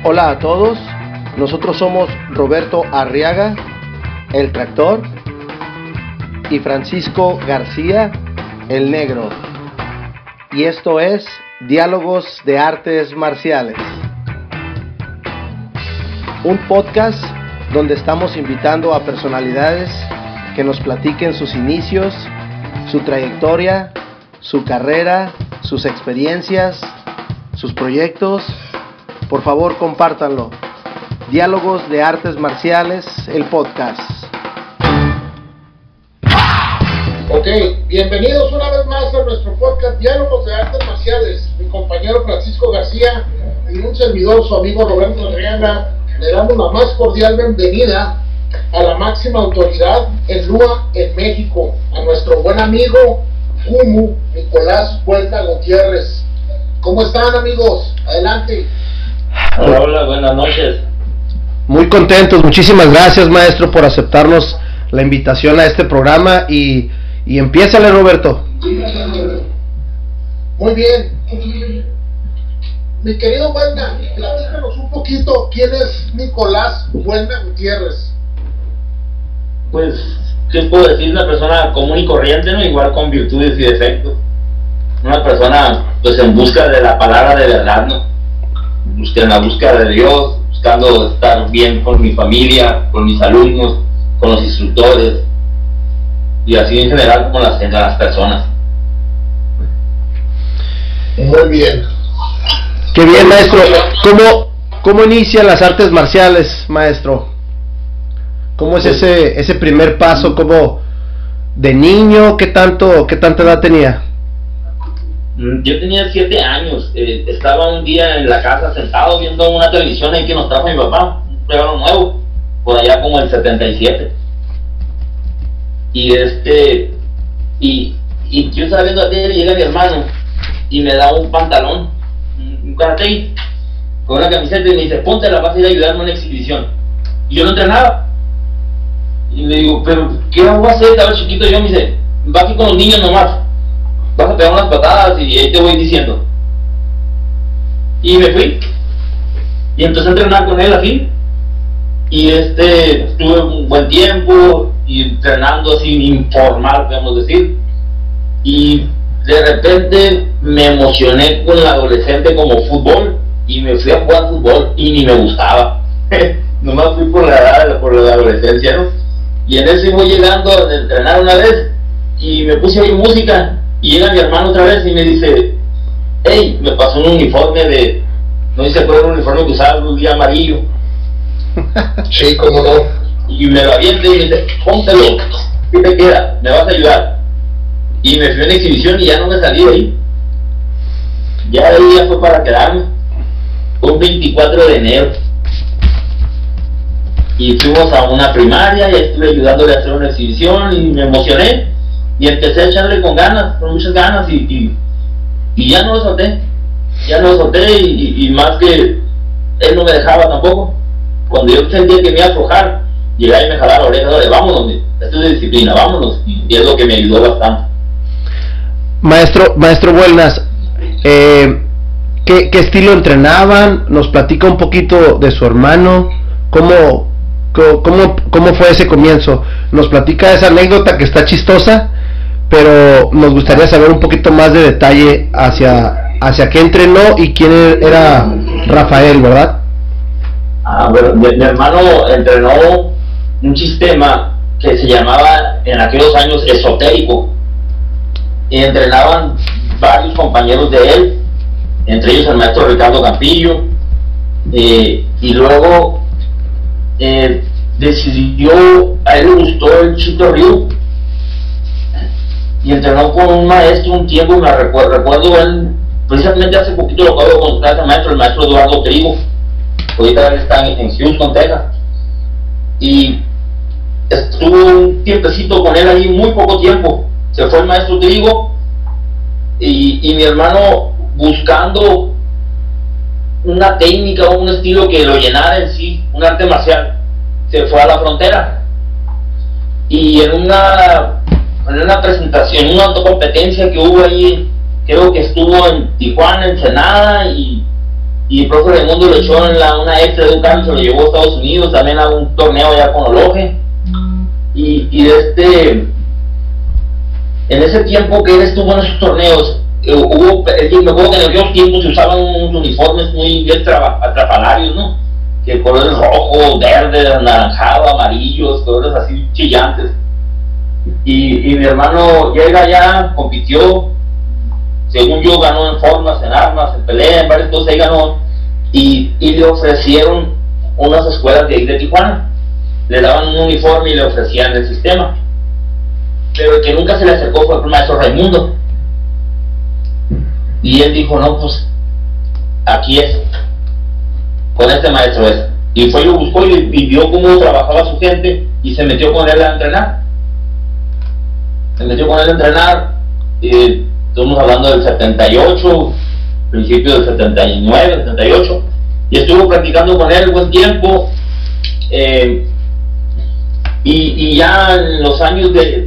Hola a todos, nosotros somos Roberto Arriaga, el Tractor, y Francisco García, el Negro. Y esto es Diálogos de Artes Marciales, un podcast donde estamos invitando a personalidades que nos platiquen sus inicios, su trayectoria, su carrera, sus experiencias, sus proyectos. Por favor, compártanlo. Diálogos de Artes Marciales, el podcast. Ok, bienvenidos una vez más a nuestro podcast Diálogos de Artes Marciales. Mi compañero Francisco García y un servidor, su amigo Roberto Arriaga, le damos la más cordial bienvenida a la máxima autoridad en LUA en México, a nuestro buen amigo Kumu Nicolás Huerta Gutiérrez. ¿Cómo están, amigos? Adelante. Hola, buenas noches. Muy contentos, muchísimas gracias, maestro, por aceptarnos la invitación a este programa y empiézale, Roberto. Muy bien. Mi querido Huerta, platícanos un poquito quién es Nicolás Huerta Gutiérrez. Pues, ¿qué puedo decir? Una persona común y corriente, ¿no? Igual con virtudes y defectos. Una persona, pues, en busca de la palabra de verdad, ¿no? En la búsqueda de Dios, buscando estar bien con mi familia, con mis alumnos, con los instructores, y así en general con las personas. Muy bien. Qué bien, maestro. ¿Cómo inician las artes marciales, maestro? ¿Cómo es ese primer paso? ¿Cómo de niño? ¿Qué tanta edad tenía? Yo tenía 7 años. Estaba un día en la casa sentado viendo una televisión en que nos trajo mi papá, un regalo nuevo, por allá como el 77. Y yo estaba viendo la tele y llega mi hermano y me da un pantalón, un karate, con una camiseta y me dice, ponte, la vas a ir a ayudarme en una exhibición. Y yo no entrenaba. Y le digo, pero ¿qué voy a hacer? Estaba chiquito yo. Me dice, va aquí con los niños nomás, vas a pegar unas patadas y ahí te voy diciendo. Y me fui y empecé a entrenar con él así. Y estuve un buen tiempo y entrenando así informal, podemos decir. Y de repente me emocioné con la adolescente como fútbol y me fui a jugar fútbol y ni me gustaba. Nomás fui por la edad, por la adolescencia, ¿no? Y en eso voy llegando a entrenar una vez y me puse a oír música y llega mi hermano otra vez y me dice, hey, me pasó un uniforme no sé si se acuerdan del uniforme que usaba un día amarillo. Sí, cómo no. Y me lo avienta y me dice, póntelo, ¿qué te queda? ¿Me vas a ayudar? Y me fui a una exhibición y ya no me salí de ahí. Ya de ahí ya fue para quedarme. Fue un 24 de enero. Y fuimos a una primaria y estuve ayudándole a hacer una exhibición y me emocioné. Y empecé a echarle con ganas, con muchas ganas y ya no lo solté. Ya no lo solté y más que él no me dejaba tampoco. Cuando yo sentía que me iba a aflojar, llegaba y me jalaba la oreja, de vámonos, esto es de disciplina, vámonos. Y es lo que me ayudó bastante. Maestro Buelnas, ¿qué estilo entrenaban? Nos platica un poquito de su hermano. ¿Cómo fue ese comienzo? Nos platica esa anécdota que está chistosa, pero nos gustaría saber un poquito más de detalle hacia qué entrenó y quién era Rafael, ¿verdad? Bueno, mi hermano entrenó un sistema que se llamaba en aquellos años esotérico, y entrenaban varios compañeros de él, entre ellos el maestro Ricardo Campillo, y luego decidió, a él le gustó el Chito Ryu y entrenó con un maestro un tiempo. Me recuerdo él, precisamente hace poquito lo acabo de conocer a ese maestro, el maestro Eduardo Trigo. Ahorita él está en Houston, Texas, y estuvo un tiempecito con él ahí, muy poco tiempo. Se fue el maestro Trigo y mi hermano, buscando una técnica o un estilo que lo llenara en sí, un arte marcial, se fue a la frontera y en una presentación, en una competencia que hubo ahí, creo que estuvo en Tijuana, Ensenada, y y el profe Raimundo lo echó en una extra de un cambio, se lo llevó a Estados Unidos, también a un torneo allá con Oloje, y en ese tiempo que él estuvo en esos torneos, me acuerdo que en aquellos tiempos se usaban unos uniformes muy atrafalarios, ¿no? Que colores rojo, verde, anaranjado, amarillos, colores así chillantes. Y mi hermano llega allá, compitió, según yo ganó en formas, en armas, en pelea, en varias cosas, ahí ganó, y le ofrecieron unas escuelas de ahí de Tijuana, le daban un uniforme y le ofrecían el sistema, pero el que nunca se le acercó fue el maestro Raimundo, y él dijo, no, pues aquí es, con este maestro es, y fue y lo buscó y vio cómo trabajaba su gente, y se metió con él a entrenar, estamos hablando del 78, principio del 79, 78, y estuvo practicando con él buen tiempo, y ya en los años del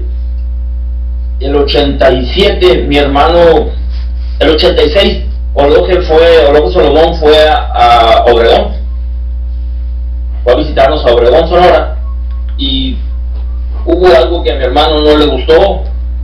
87, mi hermano, el 86, Oloje Solomón fue a Obregón, fue a visitarnos a Obregón, Sonora, y hubo algo que a mi hermano no le gustó,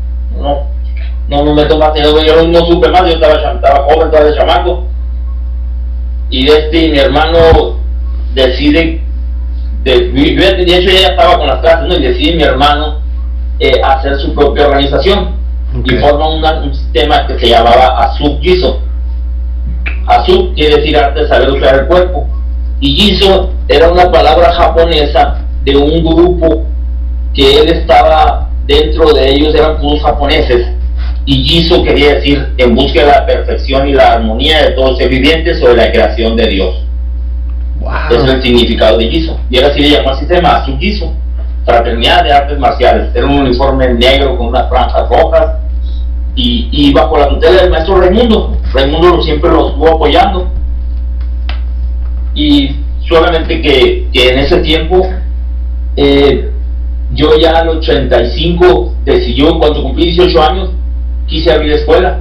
no me tomaste, yo no supe más, yo estaba joven, estaba de chamaco, y mi hermano decide, de hecho ya estaba con las clases, ¿no? Y decide mi hermano hacer su propia organización, okay. Y forma un sistema que se llamaba Azuk Jiso. Azuk quiere decir arte de saber usar el cuerpo, y Jiso era una palabra japonesa de un grupo que él estaba dentro de ellos, eran puros japoneses, y Jiso quería decir en busca de la perfección y la armonía de todos los seres vivientes sobre la creación de Dios. Wow. Ese es el significado de Jiso, y él así le llamó al sistema Azuk Jiso, Fraternidad de Artes Marciales. Era un uniforme negro con unas franjas rojas, y bajo la tutela del maestro Raimundo siempre lo estuvo apoyando, y solamente que en ese tiempo yo ya al 85 decidió, cuando cumplí 18 años, quise abrir escuela,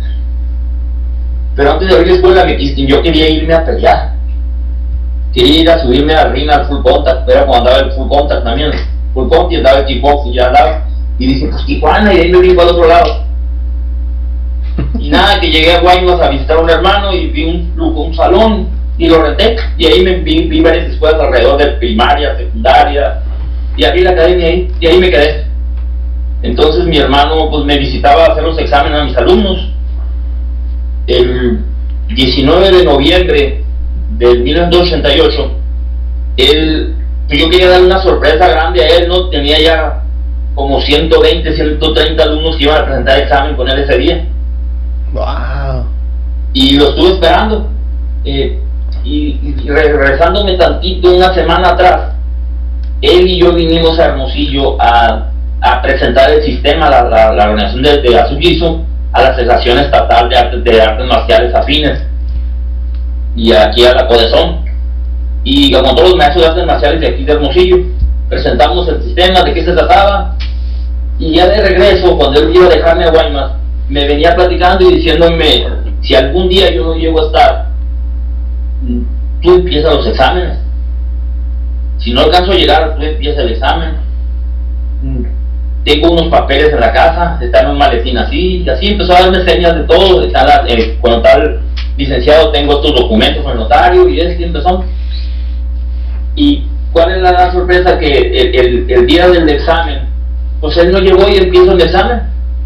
pero antes de abrir escuela yo quería irme a pelear, quería ir a subirme a ring al full contact, era cuando andaba el full contact también, full contact, y andaba el kickboxing, ya andaba, y dije, pues Tijuana, y ahí me brinco al otro lado, y nada, que llegué a Guaymas a visitar a un hermano, y vi un salón, y lo renté, y ahí vi varias escuelas alrededor de primaria, secundaria, y abrí la academia ahí, y ahí me quedé. Entonces mi hermano pues me visitaba a hacer los exámenes a mis alumnos. El 19 de noviembre del 1988, yo quería darle una sorpresa grande a él, ¿no? Tenía ya como 120, 130 alumnos que iban a presentar examen con él ese día. Wow. Y lo estuve esperando. Y regresándome tantito, una semana atrás, él y yo vinimos a Hermosillo a presentar el sistema, la organización de Azuk Jiso, a la Asociación Estatal de Artes Marciales Afines, y aquí a la CODESON, y con todos los maestros de artes marciales de aquí de Hermosillo, presentamos el sistema, de qué se trataba, y ya de regreso, cuando él iba a dejarme a Guaymas, me venía platicando y diciéndome, si algún día yo no llego a estar, tú empiezas los exámenes, si no alcanzo a llegar, tú empiezas el examen, tengo unos papeles en la casa, está en un maletín así, y así empezó a darme señas de todo, cuando tal licenciado tengo estos documentos con el notario, y empezó. Y cuál es la gran sorpresa, que el día del examen, pues él no llegó y empiezo el examen,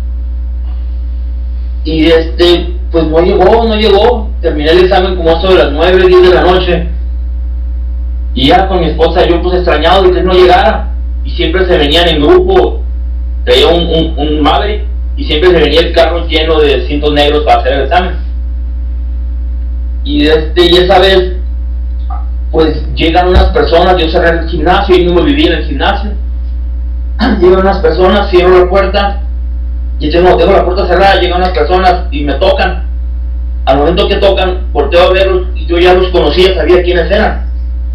y pues no llegó, terminé el examen como eso de las 9, 10 de la noche, y ya con mi esposa yo pues extrañado de que él no llegara, y siempre se venían en grupo, traía un Maverick, y siempre se venía el carro lleno de cintos negros para hacer el examen, y esa vez pues llegan unas personas, yo cerré el gimnasio y no me viví en el gimnasio, llegan unas personas, cierro la puerta, y tengo la puerta cerrada, llegan unas personas y me tocan. Al momento que tocan, volteo a verlos, y yo ya los conocía, sabía quiénes eran,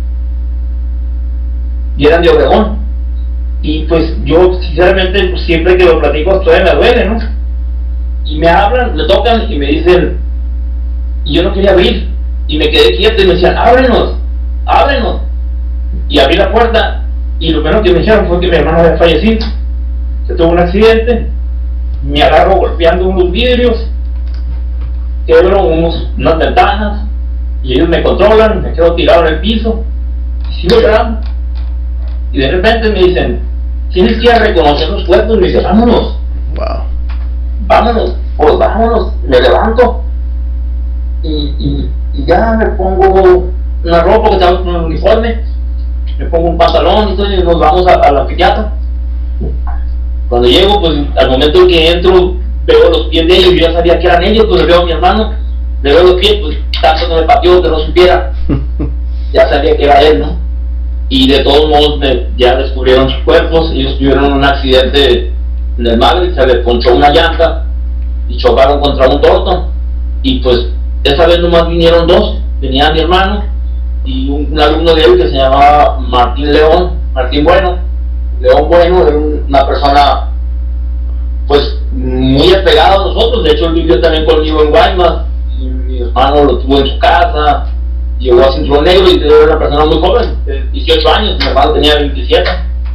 y eran de Obregón, y pues yo sinceramente pues, siempre que lo platico todavía me duele, ¿no? Y me hablan, me tocan y me dicen, y yo no quería abrir, y me quedé quieto y me decían, ábrenos, ábrenos. Y abrí la puerta y lo primero que me dijeron fue que mi hermano había fallecido, que tuvo un accidente. Me agarro golpeando unos vidrios, quebro unas ventanas y ellos me controlan, me quedo tirado en el piso y sigo llorando. Y de repente me dicen, tienes que ir a reconocer los cuerpos. Y me dicen, vámonos. Wow. Vámonos, pues vámonos. Me levanto y ya me pongo una ropa que estaba con un uniforme, me pongo un pantalón y todo, y nos vamos a la psiquiatra. Cuando llego, pues al momento que entro, veo los pies de ellos. Yo ya sabía que eran ellos, pues le veo a mi hermano, le veo los pies, pues tanto que me pateó que no supiera, ya sabía que era él, ¿no? Y de todos modos ya descubrieron sus cuerpos. Ellos tuvieron un accidente en el Madrid, se les ponchó una llanta y chocaron contra un torto, y pues esa vez nomás vinieron dos, venía mi hermano y un alumno de él que se llamaba Martín Bueno. León Bueno era una persona pues muy apegada a nosotros. De hecho él vivió también conmigo en Guaymas, y mi hermano lo tuvo en su casa, llegó a Cinturón Negro y era una persona muy joven, de 18 años, mi hermano tenía 27.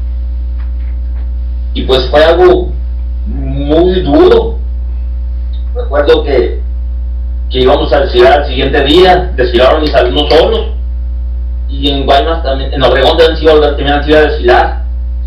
Y pues fue algo muy duro. Recuerdo que íbamos a desfilar el siguiente día, desfilaron mis alumnos solos, y en Guaymas también, en Obregón también se iba a desfilar,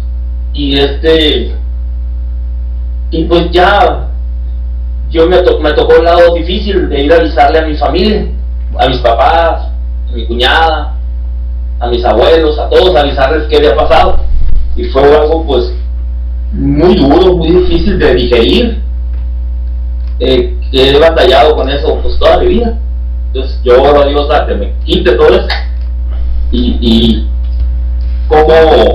y pues ya me tocó el lado difícil de ir a avisarle a mi familia, a mis papás, a mi cuñada, a mis abuelos, a todos, avisarles qué había pasado. Y fue algo pues muy duro, muy difícil de digerir, que he batallado con eso pues toda mi vida. Entonces yo oro a Dios a que me quite todo eso, y cómo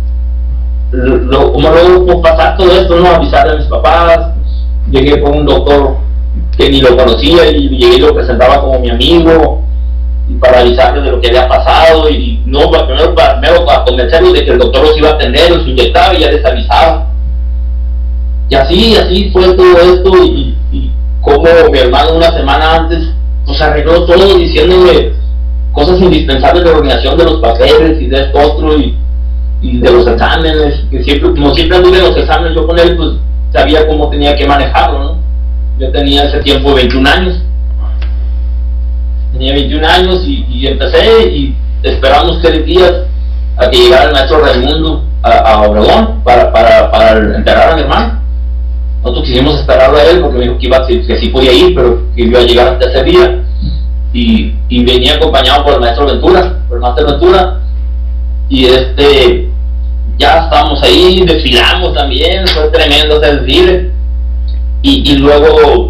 logro pasar todo esto, ¿no? Avisarle a mis papás. Llegué con un doctor que ni lo conocía, y llegué y lo presentaba como mi amigo, y para avisarles de lo que había pasado, y no, primero para convencerlos de que el doctor los iba a atender, los inyectaba y ya les avisaba. Y así fue todo esto, y como mi hermano una semana antes pues arregló todo diciéndome cosas indispensables de la organización de los papeles y de esto otro, y de los exámenes, que como siempre anduve en los exámenes, yo con él pues sabía cómo tenía que manejarlo, ¿no? Yo tenía ese tiempo 21 años. Tenía 21 años y empecé, y esperamos 3 días a que llegara el maestro Raimundo a Obregón para enterrar a mi hermano. Nosotros quisimos esperarlo a él porque me dijo que sí podía ir, pero que iba a llegar hasta ese día. Y venía acompañado por el maestro Ventura, por el máster Ventura, y ya estábamos ahí, desfilamos también, fue tremendo ese desfile. Y luego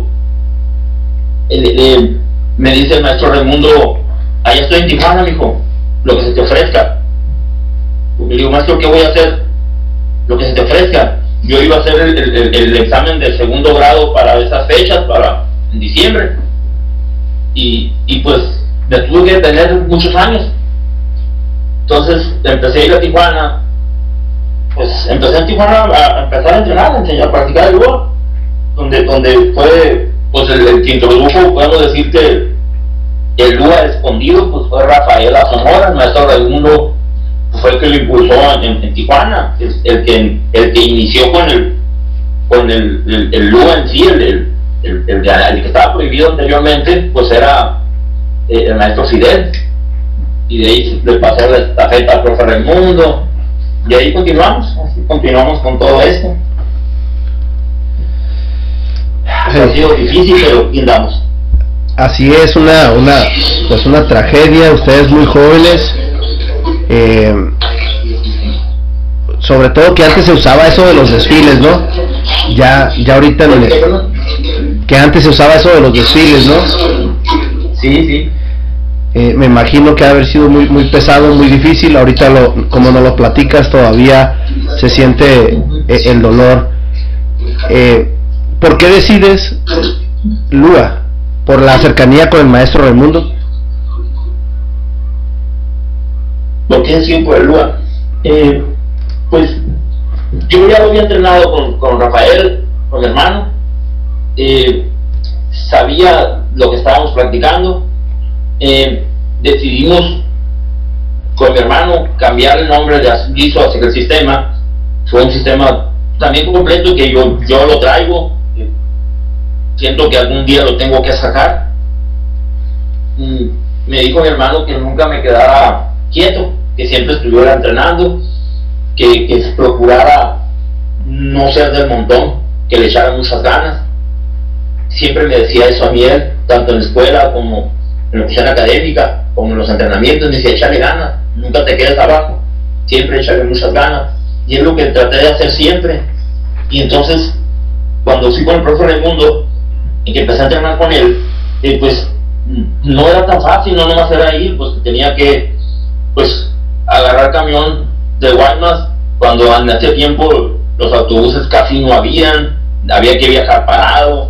me dice el maestro Raimundo, allá estoy en Tijuana, mijo, lo que se te ofrezca. Y le digo, maestro, ¿qué voy a hacer? Lo que se te ofrezca. Yo iba a hacer el examen de segundo grado para esas fechas, en diciembre, y pues me tuve que tener muchos años. Entonces empecé a ir a Tijuana. Pues empecé en Tijuana a empezar a entrenar, a practicar el lugar, donde fue pues el que introdujo, podemos decir que el lugar escondido, pues fue Rafael Zamora. El maestro Raimundo fue el que lo impulsó en Tijuana, el que inició con el lugar en sí, el que estaba prohibido anteriormente, pues era el maestro Fidel, y de ahí le pasó la estafeta al profe Raimundo, y ahí continuamos con todo esto. Ha sido difícil, pero aquí andamos. Así es, una tragedia. Ustedes muy jóvenes, sobre todo que antes se usaba eso de los desfiles, ¿no? Ya ahorita que antes se usaba eso de los desfiles, ¿no? Sí. Me imagino que ha de haber sido muy, muy pesado, muy difícil. Ahorita como nos lo platicas, todavía se siente el dolor. ¿Por qué decides Lua? ¿Por la cercanía con el maestro Raimundo? ¿Por qué decir por el Lua? Pues yo ya lo había entrenado con Rafael, con mi hermano. Sabía lo que estábamos practicando, decidimos con mi hermano cambiar el nombre de Guiso hacia el sistema. Fue un sistema también completo que yo lo traigo, siento que algún día lo tengo que sacar. Me dijo mi hermano que nunca me quedara quieto, que siempre estuviera entrenando, que procurara no ser del montón, que le echara muchas ganas. Siempre me decía eso a mí él, tanto en la escuela como en la cuestión académica, como en los entrenamientos. Me decía, échale ganas, nunca te quedes abajo, siempre échale muchas ganas. Y es lo que traté de hacer siempre. Y entonces, cuando fui con el profesor Raimundo y que empecé a entrenar con él, pues no era tan fácil, no nomás era ir, pues tenía que pues agarrar camión de Guaymas, cuando en ese tiempo los autobuses casi no había que viajar parado,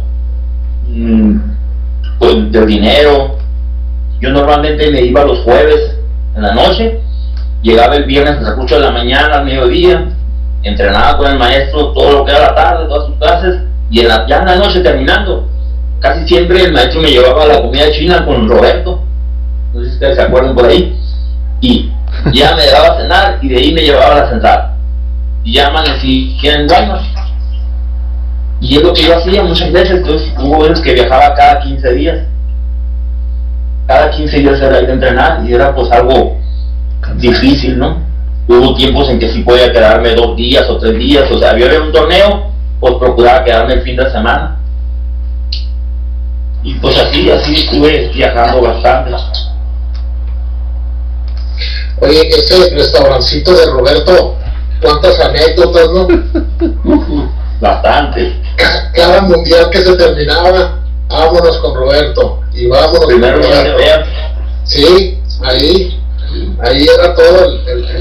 pues del dinero. Yo normalmente me iba los jueves en la noche, llegaba el viernes a las 8 de la mañana, al mediodía, entrenaba con el maestro todo lo que era la tarde, todas sus clases, y ya en la noche terminando, casi siempre el maestro me llevaba a la comida china con Roberto, no sé si ustedes se acuerdan por ahí, y ya me dejaba a cenar, y de ahí me llevaba a la central, y ya amanecí en Guaymas. Y es lo que yo hacía muchas veces. Entonces hubo veces que viajaba cada 15 días. Cada 15 días era ir a entrenar, y era pues algo difícil, ¿no? Hubo tiempos en que sí podía quedarme 2 días o 3 días, o sea, había un torneo, pues procuraba quedarme el fin de semana. Y pues así estuve viajando bastante. Oye, ese restaurancito de Roberto, cuántas anécdotas, ¿no? Bastante. Cada mundial que se terminaba, vámonos con Roberto, y vámonos Primero con Roberto. Sí, ahí era todo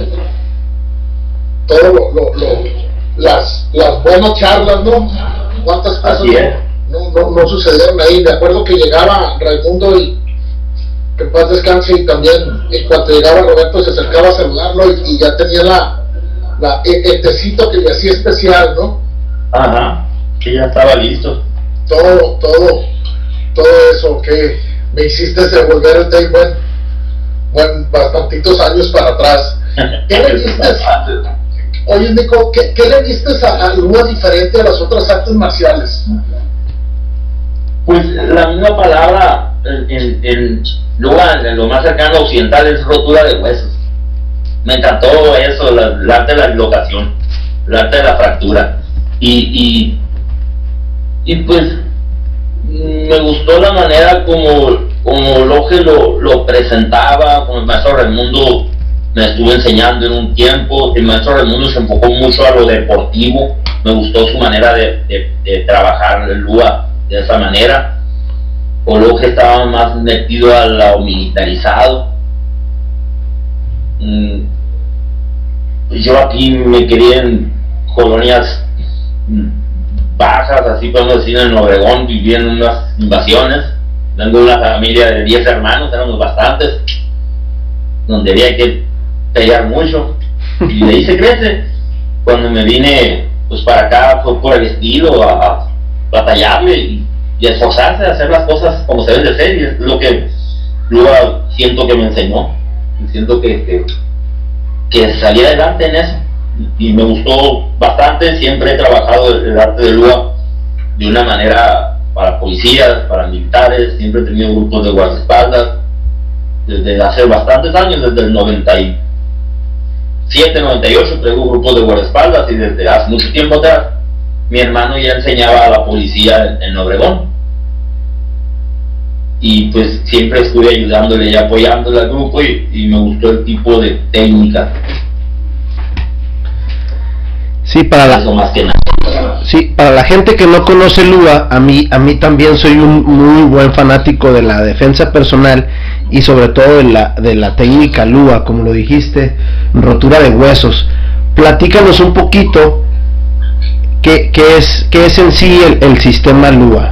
las buenas charlas, ¿no? Cuántas cosas no sucedieron ahí. Me acuerdo que llegaba Raimundo, y que en paz descanse, y también en cuanto llegaba Roberto se acercaba a saludarlo, y ya tenía el tecito que le hacía especial, ¿no? Ajá, que ya estaba listo. Todo eso que me hiciste devolver el té, bastantitos años para atrás. ¿Qué le viste? Oye, Nico, ¿qué le viste a Lua diferente a las otras artes marciales? Pues la misma palabra en lo más cercano occidental es rotura de huesos. Me encantó eso, el arte de la dislocación, el arte de la fractura. Y pues me gustó la manera como Loge lo presentaba. Como el maestro Raimundo me estuvo enseñando en un tiempo, el maestro Raimundo se enfocó mucho a lo deportivo. Me gustó su manera de trabajar el Lua de esa manera. Loge estaba más metido a lo militarizado. Yo aquí me quería en colonias bajas, así podemos decir, en Obregón viví en unas invasiones. Vengo de una familia de 10 hermanos, éramos bastantes, donde había que pelear mucho, y de ahí se crece. Cuando me vine pues para acá fue por el estilo, a batallarle y a esforzarse a hacer las cosas como se deben de ser, y es lo que luego siento que me enseñó. Siento que salí adelante en eso, y me gustó bastante. Siempre he trabajado el arte de Lua de una manera para policías, para militares. Siempre he tenido grupos de guardaespaldas desde hace bastantes años, desde el 97, 98 tengo grupos de guardaespaldas, y desde hace mucho tiempo atrás mi hermano ya enseñaba a la policía en Obregón, y pues siempre estuve ayudándole y apoyándole al grupo, y me gustó el tipo de técnica. Sí, para la gente que no conoce Lua, a mí también soy un muy buen fanático de la defensa personal, y sobre todo de la técnica Lua, como lo dijiste, rotura de huesos. Platícanos un poquito qué es en sí el sistema Lua.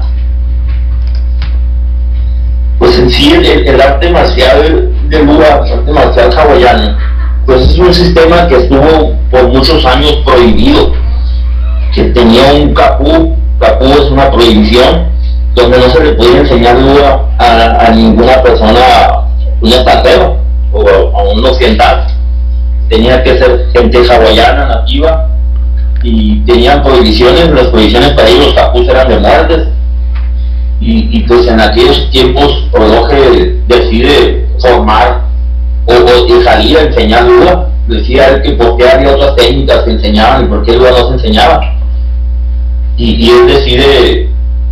Pues en sí el arte marcial de Lua, el arte marcial hawaiano, pues es un sistema que estuvo por muchos años prohibido, que tenía un capú. Capú es una prohibición donde no se le podía enseñar Lua a ninguna persona un estapero o a un occidental. Tenía que ser gente hawaiana, nativa, y tenían prohibiciones. Las prohibiciones para ellos, los capús eran de muertes. Y pues en aquellos tiempos Oroje decide formar o salir a enseñar Lua. Decía él que por qué había otras técnicas que enseñaban y por qué Lua no se enseñaba. Y él decide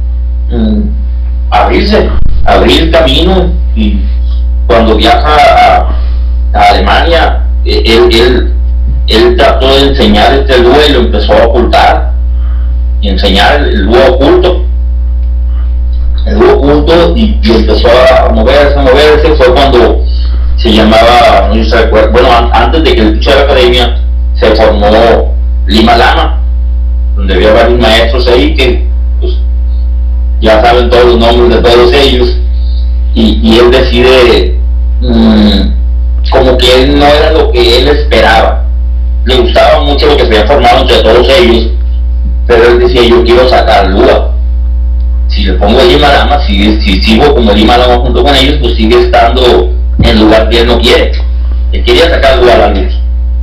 abrir camino, y cuando viaja a Alemania, él trató de enseñar este Lua y lo empezó a ocultar y enseñar el Lua oculto. El Lua oculto, y empezó a moverse. Fue cuando se llamaba, no sé si se recuerda, bueno, antes de que él pusiera la academia, se formó Lima Lama, donde había varios maestros ahí que pues ya saben todos los nombres de todos ellos, y él decide como que él no era lo que él esperaba. Le gustaba mucho lo que se había formado entre todos ellos, pero él decía: yo quiero sacar Lua. Si le pongo Lima Lama, si sigo como Lima Lama junto con ellos, pues sigue estando en el lugar que él no quiere. Él quería sacar Lua a la luz.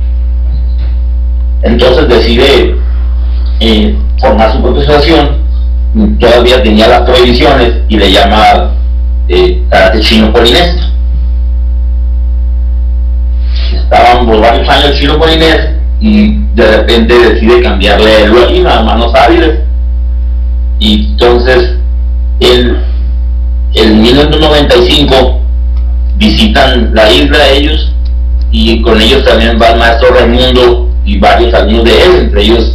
Entonces decide formar su propia asociación. Todavía tenía las prohibiciones y le llama Karate Chino Polinés. Estaban por varios años Chino Polinés, y de repente decide cambiarle el Lua Lima a Manos Hábiles. Y entonces en 1995 visitan la isla ellos, y con ellos también va el maestro Raimundo y varios alumnos de él, entre ellos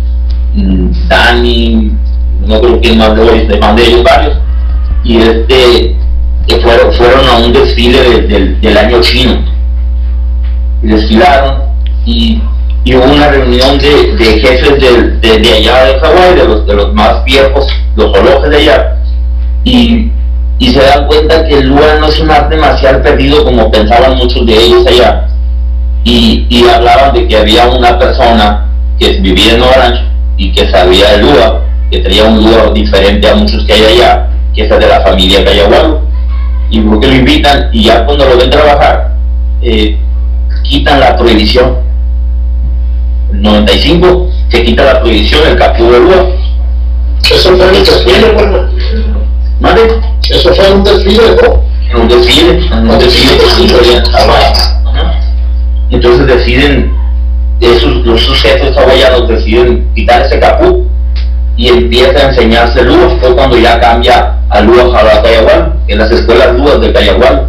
Dani, no creo quién más de ellos, varios, y que fueron a un desfile del año chino, y desfilaron, y hubo una reunión de jefes de allá de Hawái, de los más viejos, los olojes de allá, y se dan cuenta que el Lua no es un arte marcial perdido como pensaban muchos de ellos allá, y hablaban de que había una persona que vivía en Orange y que sabía el Lua, que tenía un Lua diferente a muchos que hay allá, que es de la familia Cayagualo, y porque lo invitan, y ya cuando lo ven trabajar, quitan la prohibición. En 95 se quita la prohibición del capú de Lua. Eso fue un desfile, bueno. ¿Vale? Eso fue un desfile, ¿no? En un desfile de Hawái. Entonces deciden, los jefes hawaianos deciden quitar ese capú, y empieza a enseñarse Lua. Fue cuando ya cambia a Lua a Cayagual, en las escuelas Luas de Cayagual.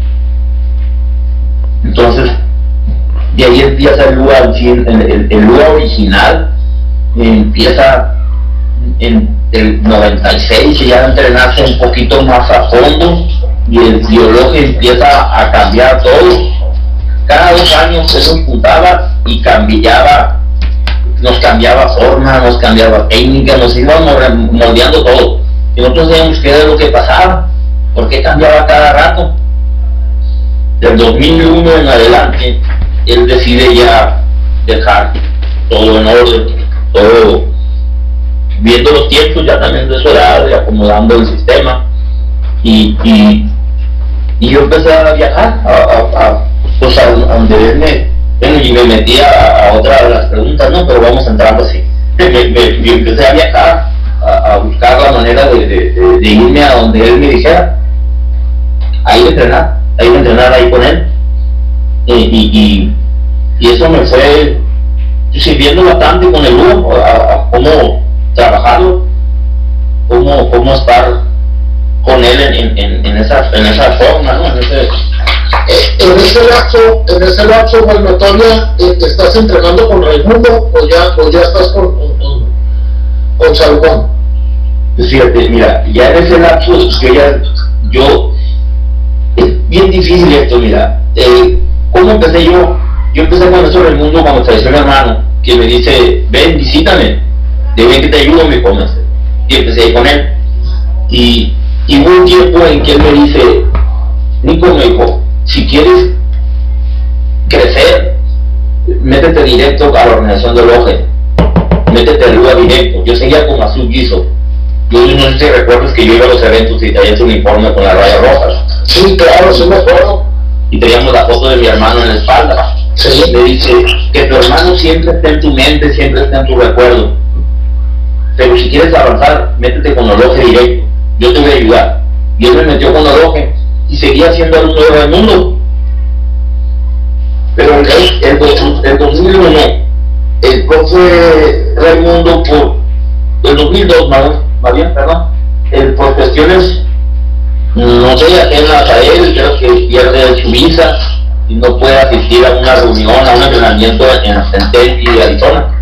Entonces, de ahí empieza el Lua, el Lua original empieza en el 96, ya a entrenarse un poquito más a fondo, y el biología empieza a cambiar todo. Cada 2 años se nos juntaba y nos cambiaba forma, nos cambiaba técnica, nos íbamos moldeando todo, y nosotros sabíamos qué era lo que pasaba, por qué cambiaba cada rato. Del 2001 en adelante, él decide ya dejar todo en orden, todo viendo los tiempos ya también de su edad, y acomodando el sistema, y yo empecé a viajar pues a donde él y me metí a otra de las preguntas, no, pero vamos entrando así. Me empecé a viajar, a buscar la manera de irme a donde él me dijera, ahí de entrenar ahí con él, y eso me fue sirviendo bastante con el Lua, a cómo trabajarlo, cómo estar con él en esa forma, ¿no? En ese lapso, bueno, todavía estás entrenando con Raimundo, o ya estás con Salomón. Fíjate, mira, ya en ese lapso yo es bien difícil esto, mira. ¿Cómo empecé yo? Yo empecé con eso Raimundo cuando falleció mi hermano, que me dice: ven, visítame, de ven que te ayudo, me conoce. Y empecé ahí con él, y hubo un tiempo en que él me dice: Nico, me dijo, si quieres crecer, métete directo a la organización del OGE, métete al Lua directo. Yo seguía con Azul Guiso. Yo no sé si recuerdas que yo iba a los eventos y traía su uniforme con las rayas rojas. Sí, claro, sí me acuerdo. y teníamos la foto de mi hermano en la espalda. Sí. Me dice que tu hermano siempre esté en tu mente, siempre esté en tu recuerdo, pero si quieres avanzar, métete con Oloje directo, yo te voy a ayudar. Y él me metió con Oloje y seguía siendo alumno de Raimundo. Pero en 2001, el profe Raimundo, el 2002 más bien, perdón, por cuestiones, no sé, ajenas a él, creo que pierde su visa y no puede asistir a una reunión, a un entrenamiento en Tempe, Arizona.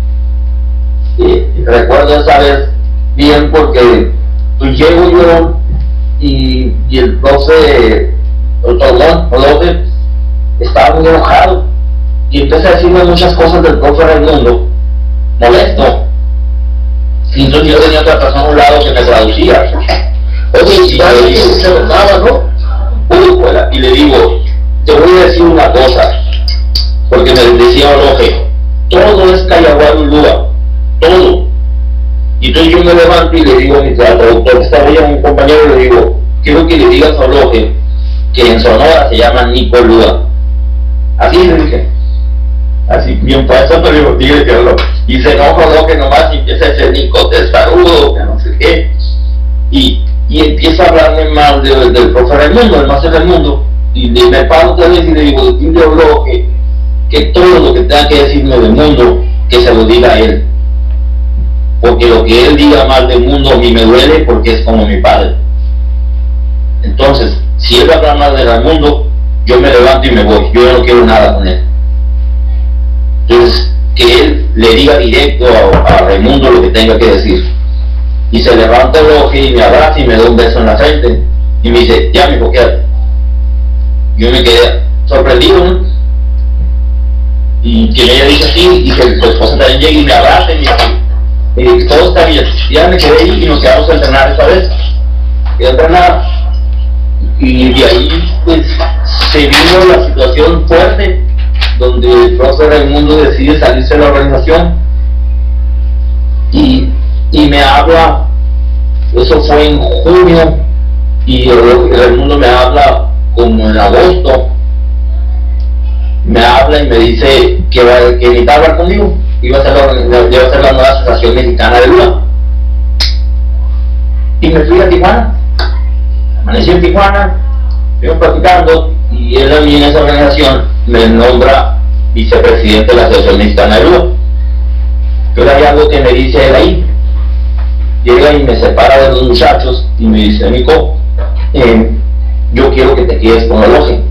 Recuerdo esa vez bien porque pues llego yo y el profe Oloje estaba muy enojado y empecé a decirme muchas cosas del profe Raimundo, molesto. Y entonces yo tenía otra persona a un lado que me traducía. Oye, y se enojaba, ¿no? Y le digo, te voy a decir una cosa, porque me decía Oloje, todo es Cayaguarulúa, todo. Y entonces yo me levanto y le digo a mi traductor que estaba allá, a mi compañero, le digo, quiero que le digas a Oloje que en Sonora se llama Nicolúa. Así le dije, así bien puesto, pero digo que no. Y se enoja Oloje nomás y empieza a decir Nico testarudo, que no sé qué. Y empieza a hablarme mal del profe Raimundo, el máster del mundo. Y me paro otra vez y le digo, dile a Oloje que todo lo que tenga que decirme del mundo, que se lo diga a él. Porque lo que él diga mal del mundo a mí me duele porque es como mi padre. Entonces, si él va a hablar mal del mundo, yo me levanto y me voy, yo no quiero nada con él. Entonces, que él le diga directo a Raimundo lo que tenga que decir. Y se levanta Oloje y me abraza y me da un beso en la frente y me dice, ya mijo, quédate. Yo me quedé sorprendido, ¿no? Y que me haya dicho así y que su esposa también llegue y me abrace y me dice, todo está bien. Y ya me quedé ahí y nos quedamos a entrenar esta vez. Y a entrenar. Y de ahí pues se vino la situación fuerte donde el profe Raimundo decide salirse de la organización y me habla, eso fue en junio y Raimundo me habla como en agosto, me habla y me dice que necesitaba hablar conmigo, iba a ser la nueva Asociación Mexicana de Lucha. Y me fui a Tijuana, amanecí en Tijuana, estuvimos platicando y él a mí en esa organización me nombra vicepresidente de la Asociación Mexicana de Lucha. Pero hay algo que me dice él ahí, llega y me separa de los muchachos y me dice, Nico, yo quiero que te quedes con Oloje,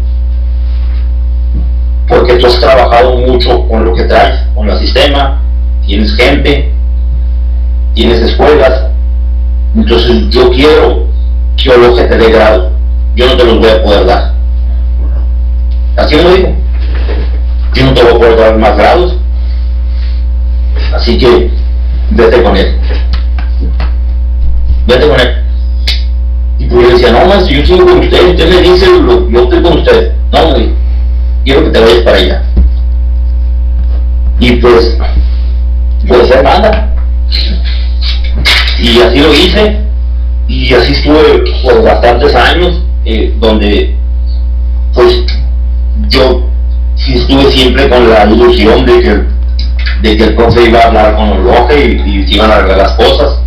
porque tú has trabajado mucho con lo que traes, con el sistema, tienes gente, tienes escuelas, entonces yo quiero que Oloje te dé grado, yo no te los voy a poder dar. Así me dijo, yo no te voy a poder dar más grados, así que vete con él. Vete con él. Y pues yo decía, no, más, yo sigo con usted me dice, yo estoy con usted. No, güey, quiero que te vayas para allá. Y pues él manda. Y así lo hice, y así estuve por bastantes años, donde pues yo sí estuve siempre con la ilusión de que el profe iba a hablar con Oloje y se iban a arreglar las cosas.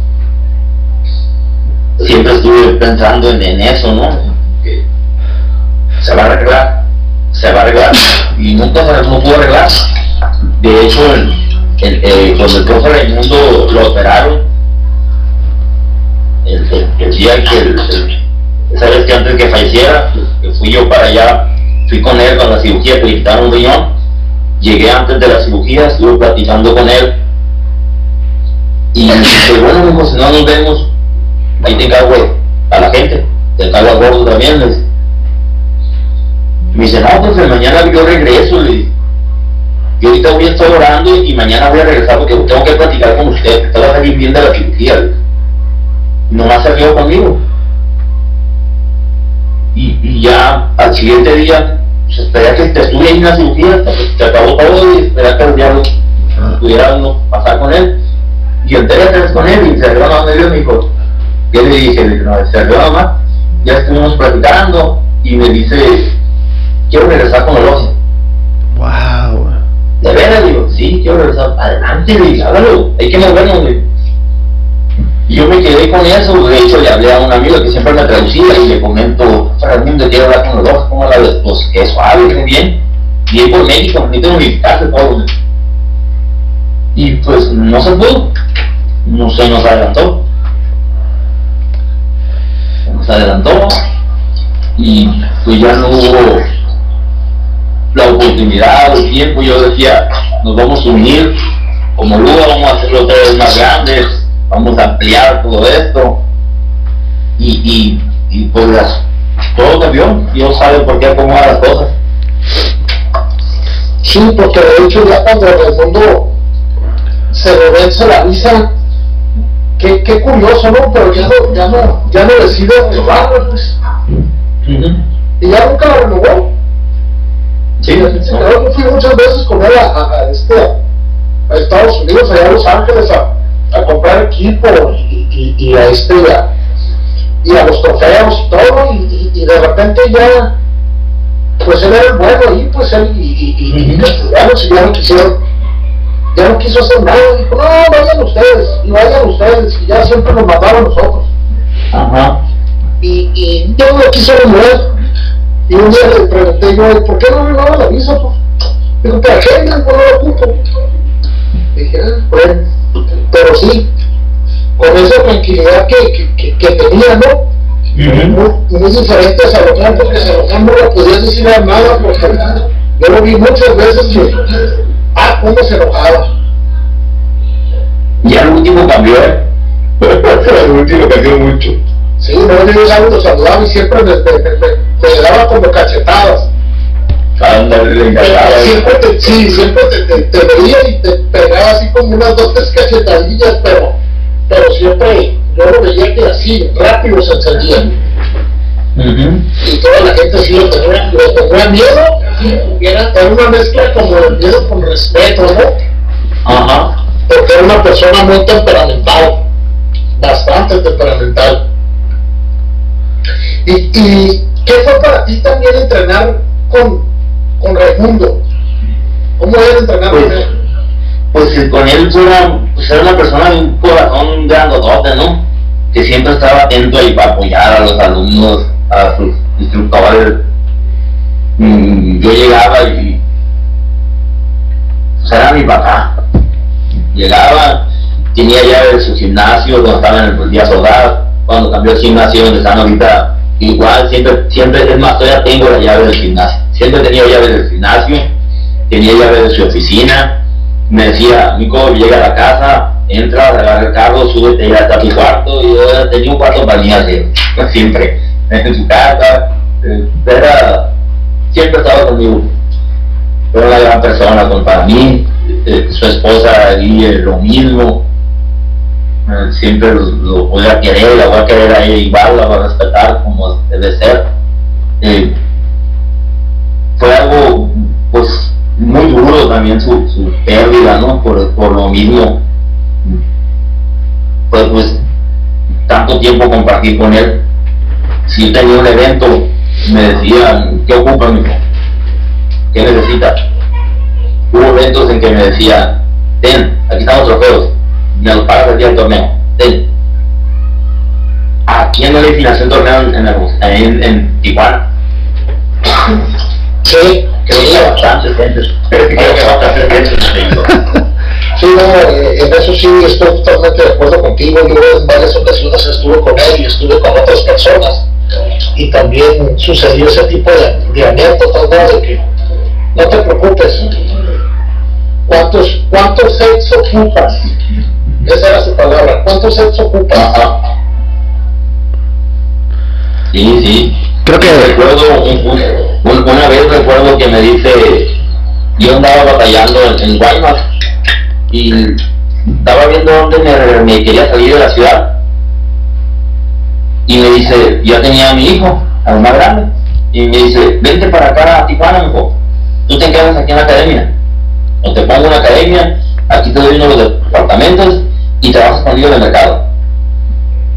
Siempre estuve pensando en eso, ¿no? Que se va a arreglar, y nunca se pudo arreglar. De hecho, cuando el profe Raimundo lo operaron, el día que sabes que antes que falleciera, que fui yo para allá, fui con él con la cirugía que le quitaron un riñón, llegué antes de la cirugía, estuve platicando con él y me dice, bueno, mijo, si no nos vemos, ahí te encargo a la gente, te encargo a Gordo también. Me dice, no, pues mañana yo regreso, yo ahorita voy a estar orando y mañana voy a regresar porque tengo que platicar con usted, usted va a salir bien de la cirugía. Nomás salió conmigo. Y ya al siguiente día, pues esperé a que te estuve ahí en la cirugía, hasta que se acabó todo y esperé a que el diablo pudiera pasar con él. Y entré a con él y se arregló a medio, me dijo, yo le dije, no, se arregló mamá, ya estuvimos platicando y me dice, quiero regresar con el ojo. Wow. De veras, digo, sí, quiero regresar. Adelante, le dije, hágalo, hay que movernos, güey. Y yo me quedé con eso. De hecho, le hablé a un amigo que siempre me traducía y le comento, Fernando, quiero hablar con los ojos, ¿cómo la ves? Pues que suave, que bien. Y por México, necesito unificarse todo. Y pues no se pudo. No se nos adelantó. Nos adelantó. Y pues ya no hubo la oportunidad, el tiempo. Yo decía, nos vamos a unir como Luga, vamos a hacerlo otra vez más grandes, vamos a ampliar todo esto y pues todo cambió. Dios sabe por qué acomoda las cosas. Sí, porque de hecho ya cuando el mundo se revence la visa, qué curioso, ¿no? Pero ya no decide renovarlo, pues. Y ya nunca lo renovó. Sí, Yo fui muchas veces con él a Estados Unidos, allá a Los Ángeles, a comprar equipo y a los trofeos y todo, y de repente ya, pues él era el bueno ahí, pues él ya no quiso hacer nada. Dijo, no, vayan ustedes, y ya siempre nos mandaba a nosotros. Ajá. Y yo no quiso remover. Y un día le pregunté yo, ¿por qué no renovaba la visa? Pues dijo, ¿para qué? No lo ocupo. Dije, bueno, pero sí, con esa tranquilidad que tenía, ¿no? Muy diferentes a los otros, que se los no le podías decir nada, porque yo lo vi muchas veces que, cómo se enojaba. Y al último cambió, el último cambió mucho. Sí, no, yo llegaba y lo saludaba y siempre me daba como cachetadas. Ándale, le encantaba. Siempre te veía y te pegaba así como unas 2 o 3 cachetadillas, pero siempre yo lo veía que así, rápido se encendía. Y toda la gente sí lo tenía miedo, y era una mezcla como de miedo con respeto, ¿no? Ajá. Porque era una persona muy temperamental, bastante temperamental. ¿Y qué fue para ti también entrenar con Raimundo? ¿Cómo era entrenar con él? Pues con él era una persona de un corazón grandotote, ¿no? Que siempre estaba atento ahí para apoyar a los alumnos, a sus instructores. Yo llegaba y pues era mi papá. Llegaba, tenía llave de su gimnasio cuando estaba en el día soldado, cuando cambió el gimnasio donde están ahorita, igual, siempre, es más, todavía tengo la llave del gimnasio. Siempre tenía llave del gimnasio, tenía llave de su oficina. Me decía, Mico, llega a la casa, entra, agarra el carro, súbete ya hasta tu cuarto. Y yo tenía un cuarto para mí así, siempre, en su casa. Siempre estaba conmigo. Era una gran persona para mí. Su esposa ahí lo mismo. Siempre lo voy a querer, la voy a querer a ella igual, la voy a respetar como debe ser. Fue algo, pues, muy duro también su pérdida, ¿no? Por lo mismo, pues tanto tiempo compartir con él. Si yo tenía un evento, me decían, ¿qué ocupa, mijo? ¿Qué necesita? Hubo eventos en que me decían, ten, aquí están los trofeos, me los pagas el día del torneo, ten. ¿A quién no le financié un torneo en Tijuana? Sí, Creo que bastantes gentes. Sí, no, en eso sí estoy totalmente de acuerdo contigo. Yo en varias ocasiones estuve con él y estuve con otras personas, y también sucedió ese tipo de anécdotas, ¿no? De que no te preocupes, ¿cuántos sets ocupas? Esa era su palabra, ¿cuántos sets ocupas? Sí. Creo que Recuerdo, una vez recuerdo que me dice, yo andaba batallando en Guaymas y estaba viendo dónde me quería salir de la ciudad, y me dice, ya tenía a mi hijo, al más grande, y me dice, vente para acá a Tijuana, mijo, tú te quedas aquí en la academia, o te pongo en la academia, aquí te doy uno de los departamentos y trabajas escondido en el mercado.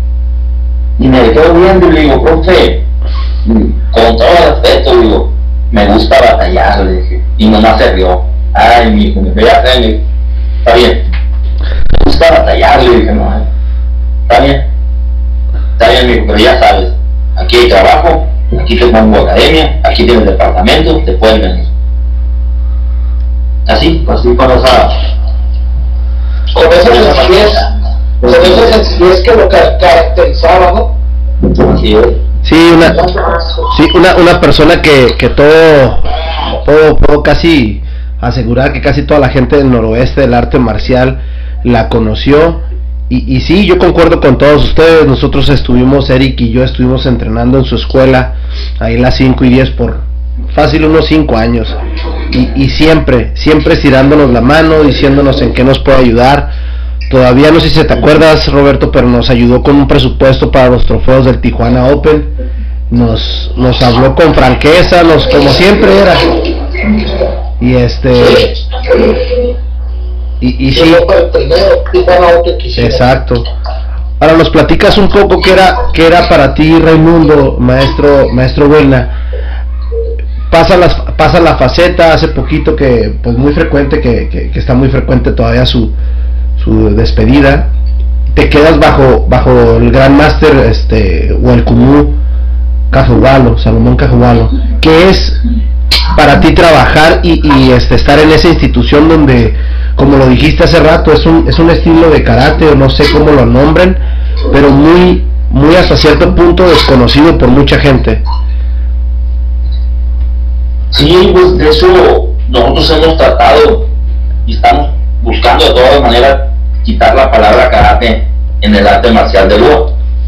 Y me quedo viendo y le digo, profe, con todo respeto, digo, me gusta batallar, le dije, y nomás se rió. Ay, mi hijo, ya sé, me dijo, está bien, me gusta batallar, le dije, no, está bien, mi hijo, pero ya sabes, aquí hay trabajo, aquí te pongo academia, aquí tienes departamento, te puedes venir. Así con esa sencillez que lo caracterizaba, ¿no? Así es. Sí, una persona que puedo casi asegurar que casi toda la gente del noroeste del arte marcial la conoció. Y sí, yo concuerdo con todos ustedes. Nosotros Eric y yo estuvimos entrenando en su escuela, ahí en las 5 y 10 por fácil unos 5 años. Y siempre estirándonos la mano, diciéndonos en qué nos puede ayudar. Todavía no sé si te acuerdas, Roberto, pero nos ayudó con un presupuesto para los trofeos del Tijuana Open. Nos habló con franqueza, como siempre era. Y y sí, exacto. Ahora nos platicas un poco qué era para ti, Raimundo, maestro Buelna. Pasa la faceta hace poquito, que pues muy frecuente, que está muy frecuente todavía su despedida. Te quedas bajo el Gran Máster o el Kumú Cajualo, Salomón Cajualo. ¿Qué es para ti trabajar y estar en esa institución donde, como lo dijiste hace rato, es un estilo de karate, o no sé cómo lo nombren, pero muy hasta cierto punto desconocido por mucha gente? Sí, pues de eso nosotros hemos tratado y estamos buscando de todas maneras quitar la palabra karate en el arte marcial de Lua,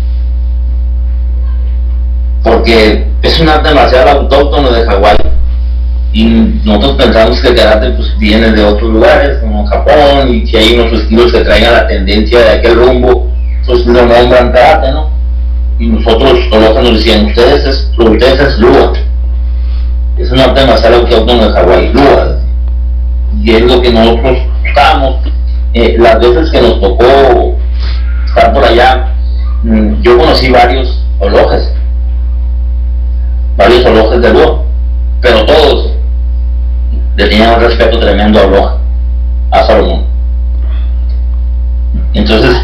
porque es un arte marcial autóctono de Hawái, y nosotros pensamos que el karate pues viene de otros lugares como Japón, y si hay unos estilos que traigan la tendencia de aquel rumbo, pues lo nombran karate, ¿no? Y nosotros nos decían, ustedes es Lua, es un arte marcial autóctono de Hawái, Lua, y es lo que nosotros buscamos. Las veces que nos tocó estar por allá, yo conocí varios olojes de Lua, pero todos le tenían un respeto tremendo a Salomón. Entonces,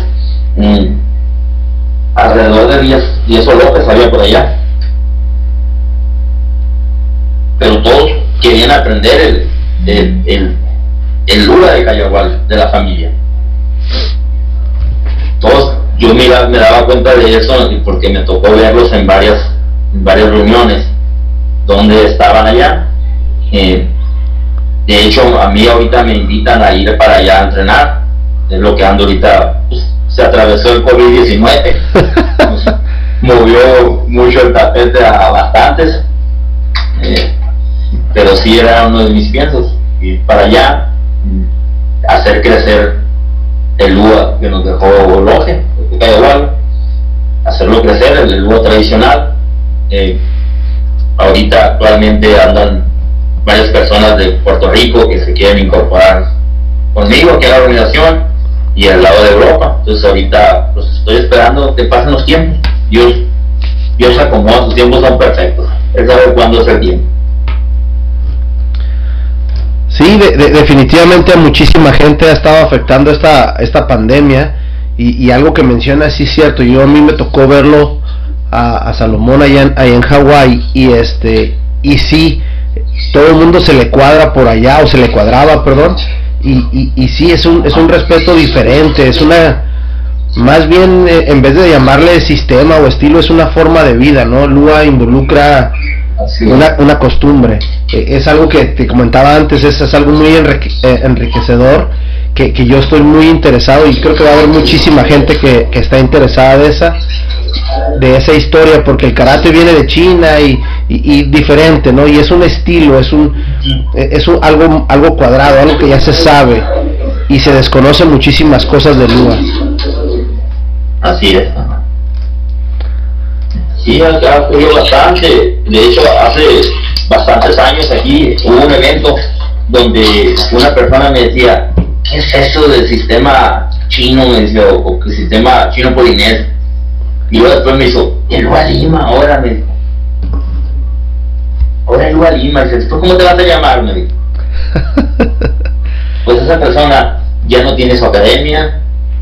alrededor de 10 olojes había por allá, pero todos querían aprender el Lua de Cayagual, de la familia. Todos, yo me daba cuenta de eso porque me tocó verlos en varias reuniones donde estaban allá. De hecho, a mí ahorita me invitan a ir para allá a entrenar. Es lo que ando ahorita, pues, se atravesó el COVID-19, pues, movió mucho el tapete a bastantes, pero sí era uno de mis piensos, ir para allá, hacer crecer el Lua que nos dejó Loje, hacerlo crecer, el Lua tradicional. Ahorita actualmente andan varias personas de Puerto Rico que se quieren incorporar conmigo aquí en la organización, y al lado de Europa. Entonces ahorita pues estoy esperando que pasen los tiempos. Dios acomoda, sus tiempos son perfectos, es saber cuándo es el tiempo. Sí, definitivamente a muchísima gente ha estado afectando esta pandemia, y algo que mencionas sí es cierto. A mí me tocó verlo a Salomón allá en Hawái, y sí, todo el mundo se le cuadra por allá, o se le cuadraba, perdón, y sí, es un respeto diferente, es más bien, en vez de llamarle sistema o estilo, es una forma de vida, ¿no? Lua involucra una costumbre. Es algo que te comentaba antes, es algo muy enriquecedor, que yo estoy muy interesado, y creo que va a haber muchísima gente que está interesada de esa historia, porque el karate viene de China y diferente, ¿no? Y es un estilo, es algo cuadrado, algo que ya se sabe, y se desconocen muchísimas cosas de Lua. Así es. Sí, ha ocurrido bastante. De hecho, hace bastantes años aquí hubo un evento donde una persona me decía, ¿qué es eso del sistema chino? Me decía, o el sistema chino-polinés. Y luego después me hizo, el Lua Lima ahora, me dijo. Ahora Lua Lima, dice, ¿tú cómo te vas a llamar? Me dijo. Pues esa persona ya no tiene su academia,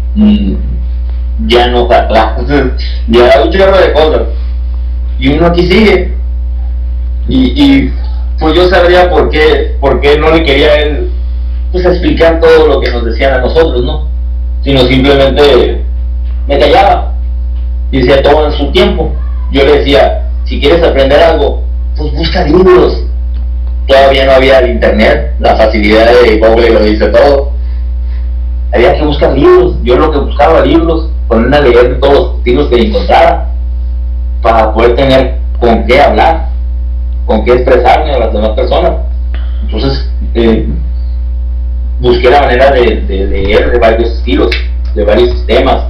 ya no da clases, ya da un chorro de cosas. Y uno aquí sigue. Y pues yo sabría por qué no le quería él pues explicar todo lo que nos decían a nosotros, ¿no? Sino simplemente me callaba y decía todo en su tiempo. Yo le decía, si quieres aprender algo, pues busca libros. Todavía no había el internet, la facilidad de Google lo dice todo. Había que buscar libros. Yo lo que buscaba libros, ponerme a leer todos los libros que encontrara para poder tener con qué hablar, con qué expresarme a las demás personas. Entonces busqué la manera de leer de varios estilos, de varios sistemas,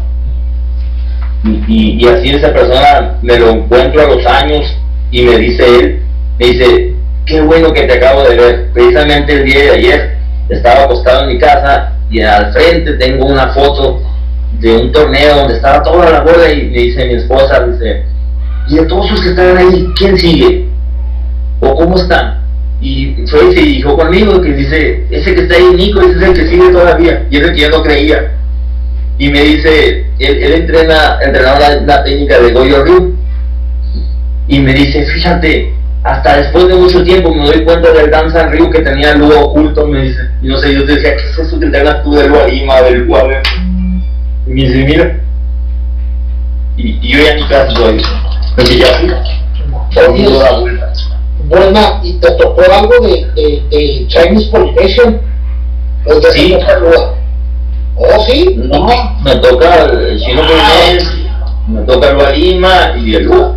y así esa persona me lo encuentro a los años y me dice él, qué bueno que te acabo de ver. Precisamente el día de ayer estaba acostado en mi casa y al frente tengo una foto de un torneo donde estaba toda la bola, y me dice mi esposa, y de todos los que estaban ahí, ¿quién sigue? ¿O cómo están? Y fue y se dijo conmigo, que dice, ese que está ahí, Nico, ese es el que sigue todavía, y es el que yo no creía. Y me dice, él entrenaba la técnica de Goyo Ryu, y me dice, fíjate, hasta después de mucho tiempo me doy cuenta del Danzan Ryu que tenía Lua oculto, me dice. Y no sé, yo te decía, ¿qué es eso que entrenas tú de Lua Lima, del Lua? Y me dice, mira, y yo ya ni casi doy, porque ya fui, Oye, la vuelta. buena, ¿y te tocó algo de Chinese Polynesian? ¿O de Sí. Lua? ¿Oh, sí? No, me toca el chino polonés, me toca el Lua Lima y el Lua.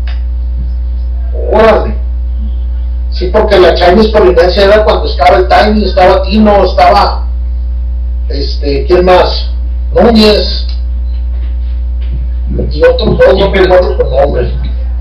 Órale. Sí, porque la Chinese Polynesian era cuando estaba el Tiny, estaba Tino, estaba ¿quién más? Núñez y otros dos, no me acuerdo con nombre.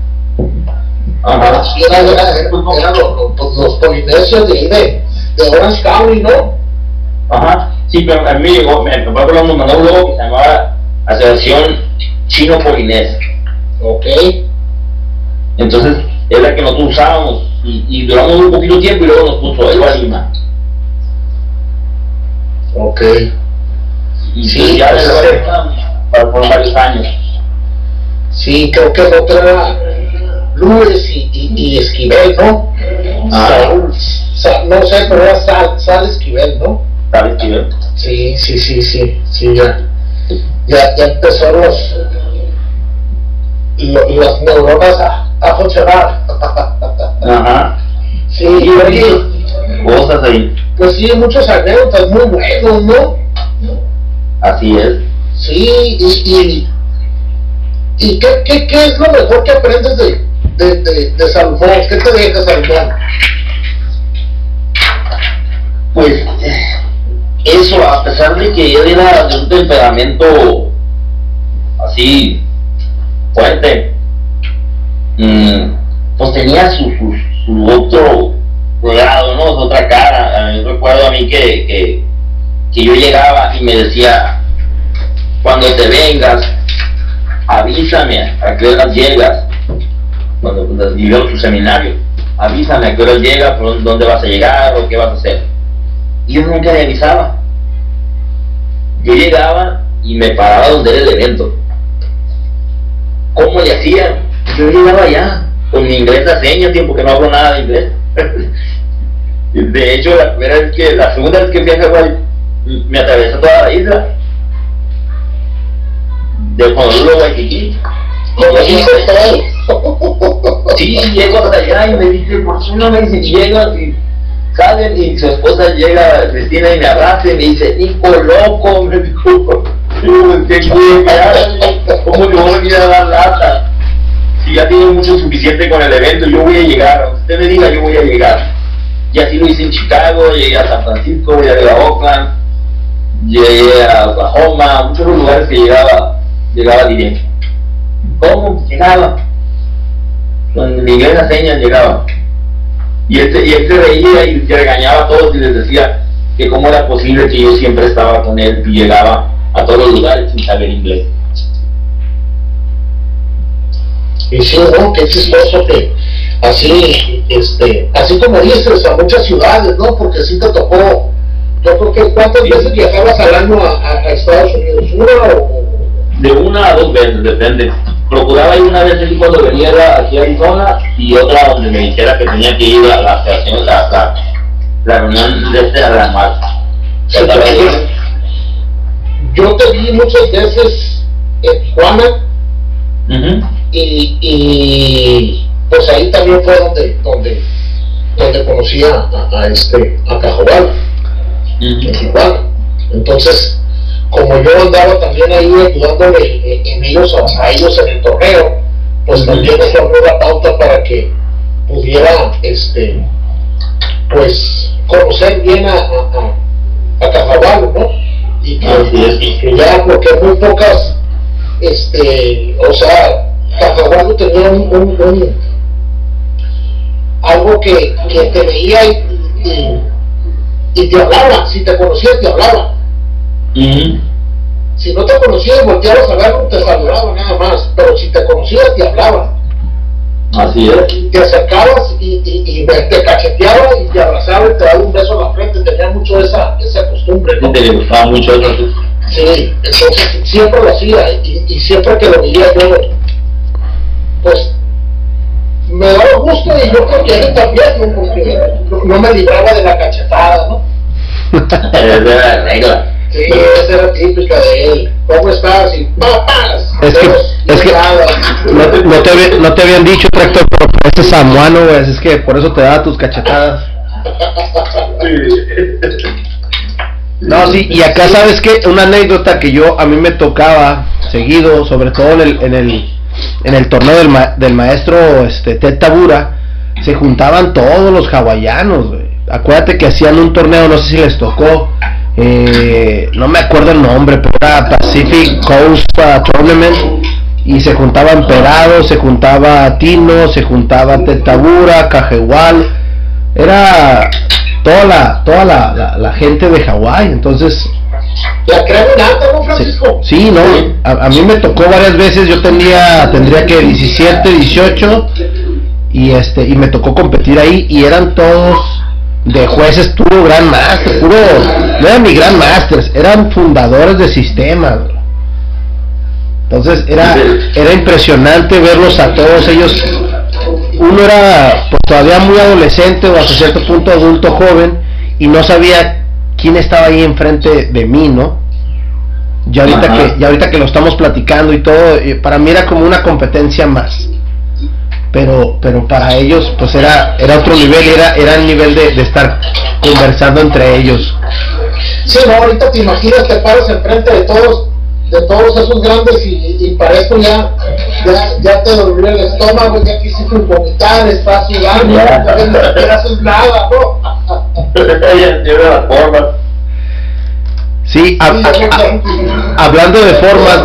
Ajá. Eran los polinesios de ahí de Orange County, ¿no? Ajá. Sí, pero a mí me llegó, mi papá me mandó un logo que se llamaba Asociación Chino Polinés. Ok. Entonces, es la que nosotros usábamos y duramos un poquito tiempo y luego nos puso el Lua Lima. Ok. Y Sí, pues ya pues, de Lua Lima por varios años. Sí, creo que el otro era Luis y Esquivel, ¿no? Ah. Saúl, no sé, pero era Sal Esquivel, ¿no? ¿Sabes qué? Sí, ya empezó las neuronas a funcionar. Ajá. Sí, oye, Cosas ahí. pues sí, muchos anécdotas muy buenos, ¿no? Así es. Sí, ¿y qué es lo mejor que aprendes de Salomón? ¿Qué te deja Salomón? Pues eso, a pesar de que él era de un temperamento así fuerte, pues tenía su otro lado, ¿no? Su otra cara. Yo recuerdo a mí que yo llegaba y me decía, cuando te vengas, avísame a qué horas llegas. Cuando vivió su seminario, avísame a qué horas llegas, por dónde vas a llegar o qué vas a hacer. Y yo nunca le avisaba. Yo llegaba y me paraba donde era el evento. ¿Cómo le hacía? Yo llegaba allá con mi inglés a señas, tiempo que no hablo nada de inglés. De hecho, la segunda vez que fui a Hawái, me atravesé toda la isla, de Honolulu a Waikiki. Sí, llego hasta allá y me dice, ¿por qué no me dicen llegas? Y salen y su esposa llega, Cristina, y me abraza y me dice, Nico, loco, me dijo, ¿cómo le voy a venir a dar lata? Si ya tiene mucho suficiente con el evento, yo voy a llegar, aunque usted me diga, yo voy a llegar. Y así lo hice en Chicago, llegué a San Francisco, llegué a Oakland, llegué a Oklahoma, muchos lugares que llegaba directo. ¿Cómo? Llegaba. Con mi inglés a señas llegaba. Y él se reía y se regañaba a todos y les decía que cómo era posible que yo siempre estaba con él y llegaba a todos los lugares sin saber inglés. Y sí, ¿no? Qué chistoso que así, así como dices, a muchas ciudades, ¿no? Porque sí te tocó, yo creo que ¿cuántas veces viajabas al año a Estados Unidos? ¿Una o...? De 1 a 2 veces, depende. Procuraba ir una vez aquí cuando venía aquí a Arizona y otra donde me dijera que tenía que ir a la reunión de la marcha. Yo te vi muchas veces en Tijuana, y pues ahí también fue donde conocí a Cajobal, en Tijuana. Entonces, como yo andaba también ahí ayudándole a ellos en el torneo, pues también me formó la pauta para que pudiera pues conocer bien a Cajobal, ¿no? Y que ya, porque muy pocas, o sea, Cajobal tenía algo que te veía y te hablaba. Si te conocía te hablaba. Si no te conocía y volteabas a verlo, te saludaba nada más, pero si te conocía te hablaba. Así es. Te acercabas y te cacheteaba y te abrazaba y te daba un beso en la frente. Tenía mucho esa costumbre, ¿no? Te gustaba mucho eso. Sí, entonces siempre lo hacía, y siempre que lo veía yo, pues me daba gusto, y yo creo que él también, ¿no? Porque no me libraba de la cachetada, ¿no? Esa era la regla. Sí, esa era típica de él. ¿Cómo estás? Y ¡papas! Es que no te habían dicho, Tractor, pero ese samuano, güey, es que por eso te daba tus cachetadas. No, sí, y acá sabes que una anécdota que a mí me tocaba seguido, sobre todo en el torneo del maestro Ted Tabura, se juntaban todos los hawaianos, güey. Acuérdate que hacían un torneo, no sé si les tocó, no me acuerdo el nombre, pero era Pacific Coast Tournament, y se juntaba Emperado, se juntaba Tino, se juntaba Ted Tabura, Cajewal, era toda la gente de Hawái. Entonces la creminata, ¿no, Francisco? Sí, no, a mí me tocó varias veces. Yo tendría que 17, 18, y me tocó competir ahí, y eran todos de jueces puro Grand Master, no eran ni Grand Masters, eran fundadores de sistemas. Entonces era impresionante verlos a todos ellos. Uno era pues todavía muy adolescente, o hasta cierto punto adulto joven, y no sabía quién estaba ahí enfrente de mí, ¿no? Ya ahorita que lo estamos platicando y todo, para mí era como una competencia más, pero para ellos pues era otro nivel, era el nivel de estar conversando entre ellos. Sí, no, ahorita te imaginas, te paras enfrente de todos esos grandes, y para esto ya te dolió el estómago, ya quisiste vomitar, estás sudando, no haces nada, ¿no? Tiene la forma. Sí, hablando de formas,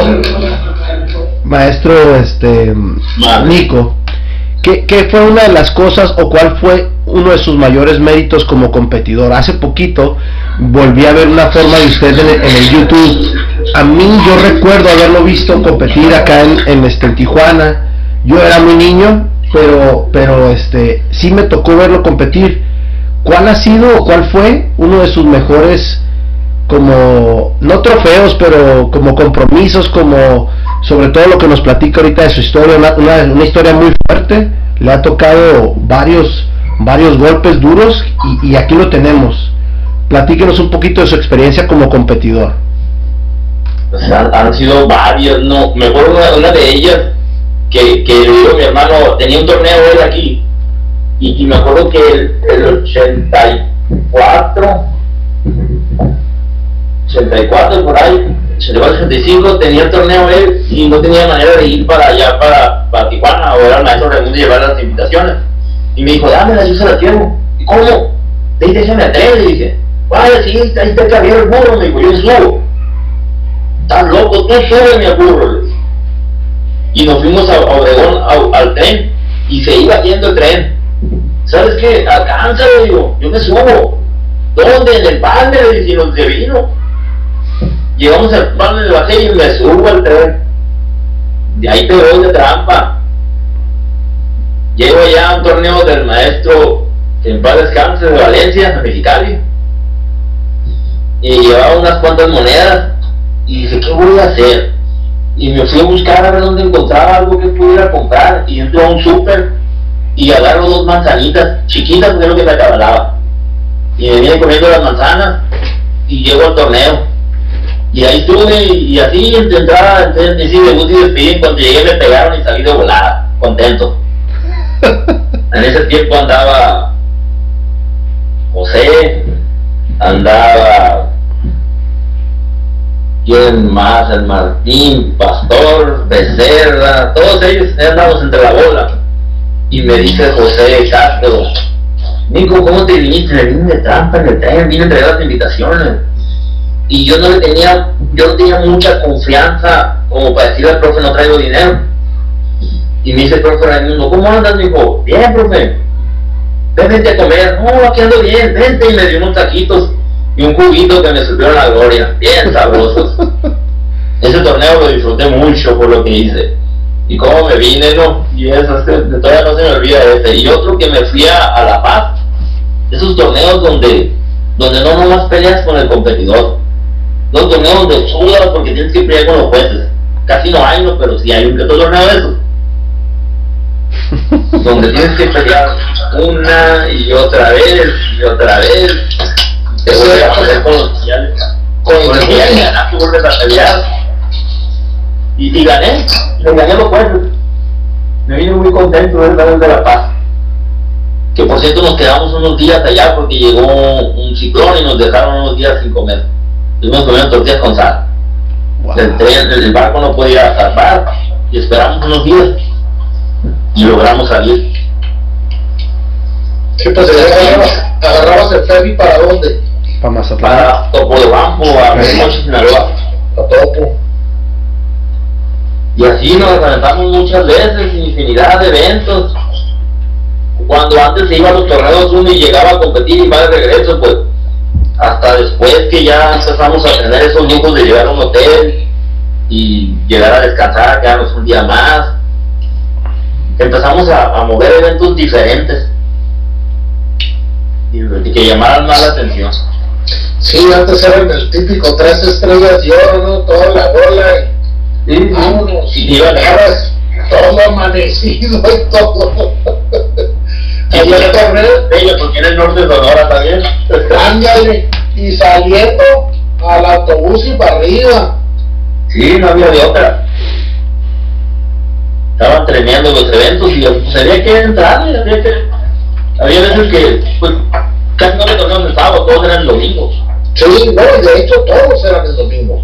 maestro Nico, ¿qué fue una de las cosas, o cuál fue uno de sus mayores méritos como competidor? Hace poquito volví a ver una forma de usted en el YouTube. A mí, yo recuerdo haberlo visto competir acá en Tijuana. Yo era muy niño, pero sí me tocó verlo competir. ¿Cuál ha sido o cuál fue uno de sus mejores, como, no trofeos, pero como compromisos, como sobre todo lo que nos platica ahorita de su historia, una historia muy fuerte? Le ha tocado varios golpes duros, y aquí lo tenemos. Platíquenos un poquito de su experiencia como competidor. Pues han sido varias, no, me acuerdo una de ellas que mi hermano tenía un torneo él aquí, y me acuerdo que el 84 por ahí, 85 tenía el torneo él, y no tenía manera de ir para allá, para Tijuana, o era el maestro Raimundo y llevar las invitaciones, y me dijo, dámela, yo se la llevo. ¿Y cómo? Le dije, se me atreve, le dije, vaya, sí, ahí está el caballero el burro, me dijo, yo subo. Estás loco, tú subes, mi burro. Y nos fuimos a Obregón al tren, y se iba haciendo el tren. ¿Sabes qué? Alcánzalo, digo, yo me subo. ¿Dónde? En el pan, le dije, nos vino. Llegamos al pan de bajé y me subo al tren. De ahí pegó de trampa. llego allá a un torneo del maestro, que en paz descanse, de Valencia, de Mexicali, y llevaba unas cuantas monedas, y dije, ¿qué voy a hacer? Y me fui a buscar a ver dónde encontraba algo que pudiera comprar, y entro a un súper, y agarro 2 manzanitas, chiquitas, que es lo que me acabalaba, y me vine comiendo las manzanas, y llego al torneo, y ahí estuve, y así, entre entrada, entre debut y despedida, en cuanto llegué me pegaron y salí de volada, contento. En ese tiempo andaba José, andaba ¿quién más? El Martín, Pastor, Becerra, todos ellos andamos entre la bola. Y me dice José Castro, Nico, ¿cómo te viniste? Le vine de trampa en el tren, vine a entregar las invitaciones. Y yo no tenía mucha confianza como para decirle al profe, no traigo dinero. Y me dice el profe Raimundo, ¿cómo andas, mijo? Bien, profe. Vente a comer. No, aquí ando bien, vente. Y me dio unos taquitos y un juguito que me subieron la gloria, bien sabrosos. Ese torneo lo disfruté mucho por lo que hice. Y cómo me vine, ¿no? Y eso, todavía no se me olvida ese. Y otro que me fui a La Paz. Esos torneos donde no nomás peleas con el competidor. Los torneos donde sudas porque tienes que pelear con los jueces. Casi no hay, ¿no? Pero sí hay un que otro torneo de esos. Donde tienes que pelear una y otra vez y otra vez. Te vuelves a pelear con los oficiales. Con los oficiales ganas, tú vuelves a pelear. Y gané. Le gané a los jueces. Me vine muy contento de estar de La Paz. Que por cierto nos quedamos unos días allá porque llegó un ciclón y nos dejaron unos días sin comer. Estuvimos comiendo tortillas con sal. Wow. El barco no podía zarpar y esperamos unos días y logramos salir. ¿Qué pasa? ¿Agarrabas el ferry para dónde? Para Mazatlán. Para Topolobampo, a Mochi, Sinaloa. A Topo. Y así nos aventamos muchas veces, infinidad de eventos. Cuando antes se iba a los torneos uno y llegaba a competir y va de regreso, pues hasta después que ya empezamos a tener esos lujos de llegar a un hotel y llegar a descansar, quedarnos un día más, empezamos a mover eventos diferentes y que llamaran más la atención. Sí, antes eran el típico 3 estrellas y oro, ¿no? Toda la bola y vámonos, y iban todo amanecido y todo. Y el torneo bello porque en el norte de Sonora también. Ándale, y saliendo al autobús y para arriba. Sí, no había de otra. Estaban tremendo los eventos y pues había que entrar, había veces que pues casi no le torneos el sábado, todos eran domingos. Sí, no, y de hecho todos eran el domingo.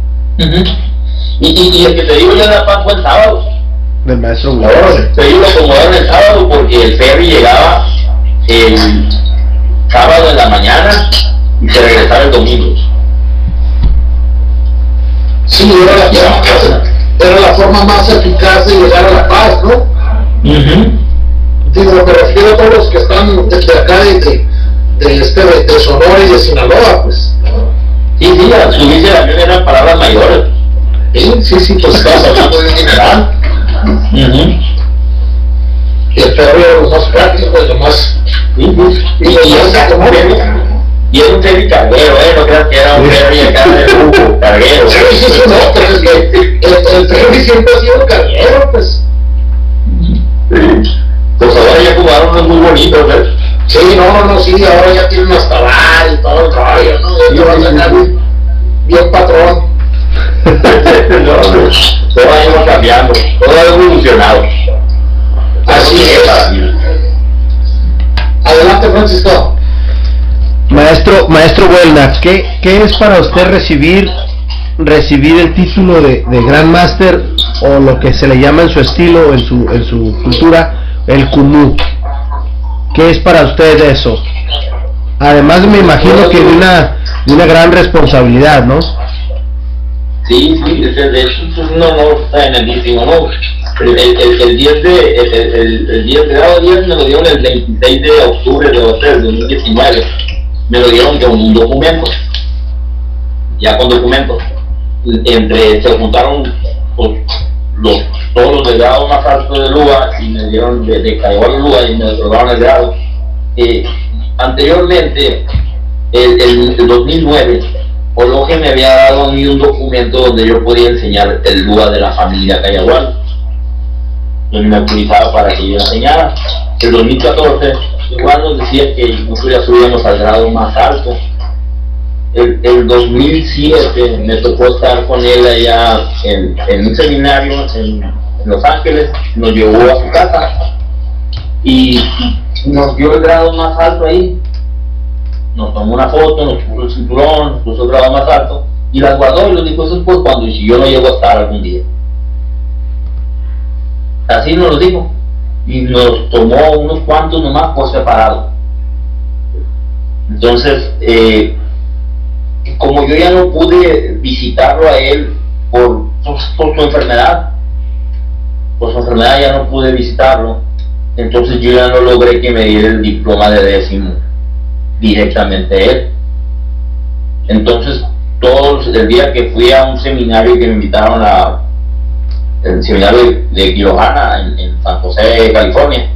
Y el que te digo yo de La Paz fue el sábado. Del maestro Wilson. Te digo, lo acomodaron el sábado porque el ferry llegaba el sábado en la mañana y se regresaba el domingo. Sí, era la forma más eficaz de llegar a La Paz, ¿no? Digo, me refiero a todos los que están desde acá de Sonora y de Sinaloa, pues. Sí, al subirse el avión eran palabras mayores. Sí, pues estás hablando de un dineral. Y el ferry era lo más práctico y lo más. Y era un ferry carguero, no creas que era un ferry acá de lujo, carguero. Sí, no, pero es que el ferry siempre ha sido carguero, pues. Pues ahora ya jugaron unos muy bonitos, ¿ves? Sí, sí, ahora ya tienen hasta bar y todo el rollo, ¿no? Ya te vas a sacar bien patrón. Todo ha ido cambiando, todo ha evolucionado. Así es. Adelante, Francisco. Maestro Buelna, ¿qué es para usted recibir el título de Grand Master o lo que se le llama en su estilo, en su cultura, el Kumú? ¿Qué es para usted eso? Además me imagino que de una gran responsabilidad, ¿no? Sí, de hecho es un honor tremendísimo, ¿no? El 10 grado 10 me lo dieron el 26 de octubre de 2019. Me lo dieron con un documento, ya con documento. Se juntaron pues, todos los de grado más alto de Lua y me dieron de Cayagualo Lua y me otorgaron el grado. Anteriormente, el 2009, Oloje me había dado a mí un documento donde yo podía enseñar el Lua de la familia Cayagualo. Entonces me autorizaba para que yo enseñara. El 2014, igual nos decía que nosotros ya subíamos al grado más alto. El 2007 me tocó estar con él allá en un seminario en Los Ángeles, nos llevó a su casa y nos dio el grado más alto ahí. Nos tomó una foto, nos puso el cinturón, nos puso el grado más alto y las guardó y nos dijo: eso es pues cuando y si yo no llego a estar algún día. Así nos lo dijo y nos tomó unos cuantos nomás por separado. Entonces, como yo ya no pude visitarlo a él por su enfermedad, ya no pude visitarlo, entonces yo ya no logré que me diera el diploma de 10º directamente él. Entonces, el día que fui a un seminario que me invitaron el seminario de Quirojana en San José, California,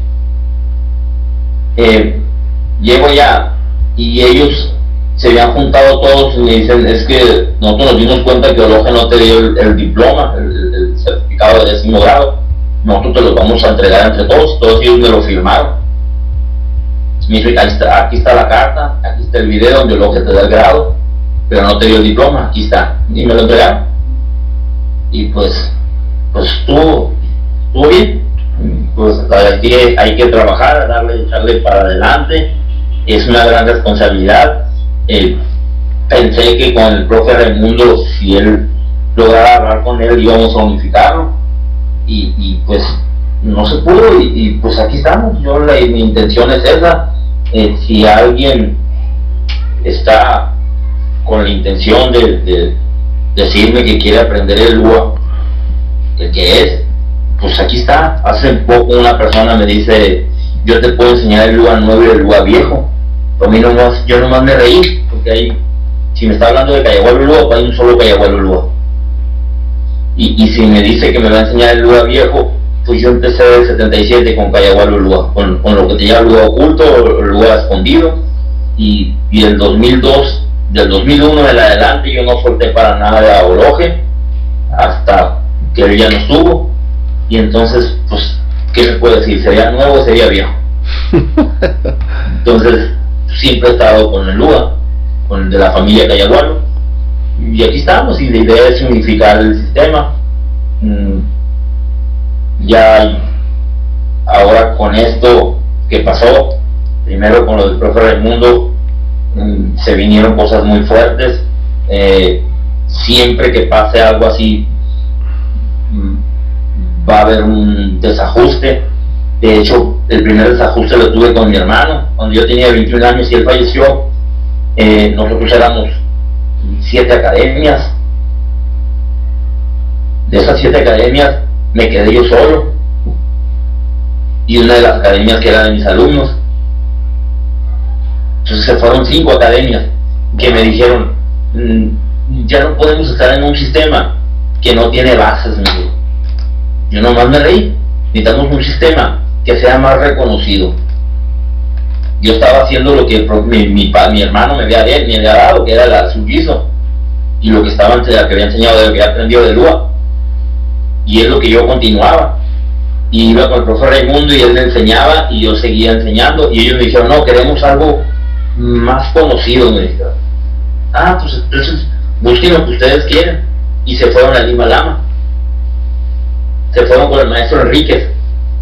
llego allá y ellos se habían juntado todos y me dicen: es que nosotros nos dimos cuenta que Oloje no te dio el diploma, el certificado de 10º grado, nosotros te lo vamos a entregar entre todos ellos me lo firmaron. Me dijo: aquí está la carta, aquí está el video donde Oloje te da el grado, pero no te dio el diploma, aquí está, y me lo entregaron. Y pues estuvo bien. Pues hay que trabajar, echarle para adelante, es una gran responsabilidad. Pensé que con el profe Raimundo, si él lograra hablar con él, íbamos a unificarlo y pues no se pudo y pues aquí estamos. Mi intención es esa. Si alguien está con la intención de decirme que quiere aprender el Lua, el que es, pues aquí está. Hace poco una persona me dice: yo te puedo enseñar el Lua nuevo y el Lua viejo. A mí yo nomás me reí, porque si me está hablando de Cayagualo Lua, pues hay un solo Cayagualo Lua. Y si me dice que me va a enseñar el Lua viejo, pues yo empecé del 77 con Cayagualo Lua, con lo que tenía Lua oculto, Lua escondido, y del 2002, del 2001 en adelante yo no solté para nada a Oloje, hasta que él ya no estuvo, y entonces, pues, ¿qué me puede decir? ¿Sería nuevo o sería viejo? Entonces, siempre he estado con el Lua, con el de la familia Cayagualo, y aquí estamos, y la idea es unificar el sistema. Ya ahora con esto que pasó, primero con lo del profe Raimundo, se vinieron cosas muy fuertes. Siempre que pase algo así, va a haber un desajuste. De hecho, el primer desajuste lo tuve con mi hermano cuando yo tenía 21 años y él falleció. Nosotros éramos 7 academias. De esas 7 academias me quedé yo solo, y una de las academias que era de mis alumnos. Entonces se fueron 5 academias que me dijeron: ya no podemos estar en un sistema que no tiene bases. Yo nomás me reí. Necesitamos un sistema que sea más reconocido. Yo estaba haciendo lo que mi hermano me había dado, que era el Sujizo, y lo que que había enseñado, lo que había aprendido de Lua, y es lo que yo continuaba. Y iba con el profe Raimundo y él me enseñaba y yo seguía enseñando, y ellos me dijeron: no, queremos algo más conocido. Me dijeron: pues entonces busquen lo que ustedes quieren. Y se fueron a Lima Lama, se fueron con el maestro Enríquez.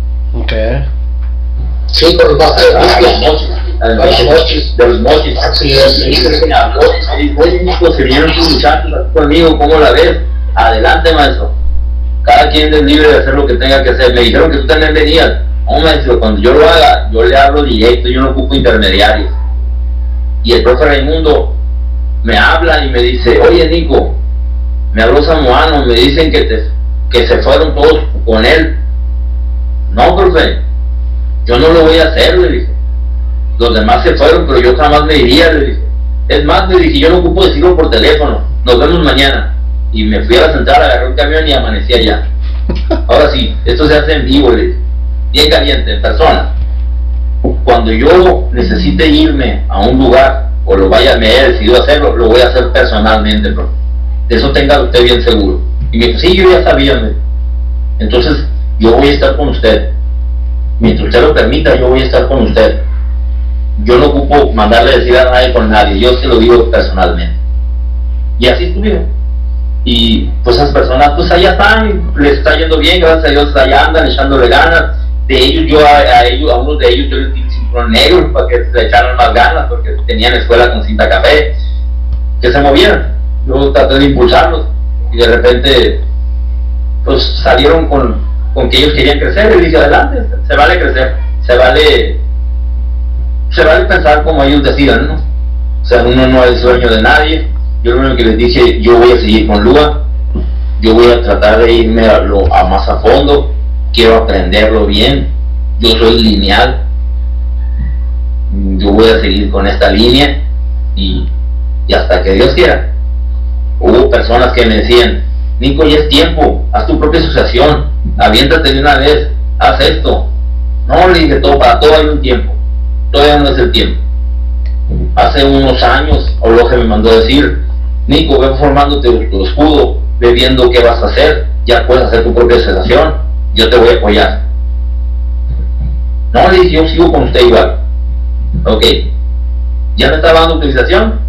Sí, con el maestro Enríquez. De los mochis. Así es. Me habló, me dijo: oye, Nico, se vinieron tus muchachos aquí conmigo, ¿cómo la ves? Adelante, maestro, cada quien es libre de hacer lo que tenga que hacer. Me dijeron que tú también venías. No, maestro, cuando yo lo haga, yo le hablo directo, yo no ocupo intermediarios. Y el profe Raimundo me habla y me dice: oye, Nico, me habló samoano, me dicen que se fueron todos con él. No, profe, yo no lo voy a hacer, le dije. Los demás se fueron, pero yo jamás me iría, le dije. Es más, le dije, yo no ocupo decirlo por teléfono, nos vemos mañana. Y me fui a la central, agarré un camión y amanecí allá. Ahora sí, esto se hace en vivo, bien caliente, en persona. Cuando yo necesite irme a un lugar, o me haya decidido hacerlo, lo voy a hacer personalmente, bro. De eso tenga usted bien seguro. Y me dijo, sí, yo ya sabía, entonces yo voy a estar con usted. Mientras usted lo permita, yo voy a estar con usted. Yo no ocupo mandarle a decir a nadie con nadie, yo se lo digo personalmente. Y así estuvimos. Y pues esas personas, pues allá están, les está yendo bien, gracias a Dios, allá andan echándole ganas. De ellos, a unos de ellos yo les di el cinturón negro para que se echaran más ganas, porque tenían escuela con cinta café, que se movieran. Yo traté de impulsarlos y de repente pues salieron con que ellos querían crecer. Y dije, adelante, se vale crecer, se vale pensar como ellos decidan, ¿no? O sea, uno no es dueño de nadie. Yo lo único que les dije, yo voy a seguir con Lua, yo voy a tratar de irme a más a fondo, quiero aprenderlo bien, yo soy lineal, yo voy a seguir con esta línea y hasta que Dios quiera. Hubo personas que me decían, Nico, ya es tiempo, haz tu propia asociación, aviéntate de una vez, haz esto. No, le dije, para todo hay un tiempo, todavía no es el tiempo. Hace unos años, Oloje me mandó a decir, Nico, ve formándote tu escudo, ve viendo qué vas a hacer, ya puedes hacer tu propia asociación, yo te voy a apoyar. No, le dije, yo sigo con usted igual. Ok, ya me estaba dando autorización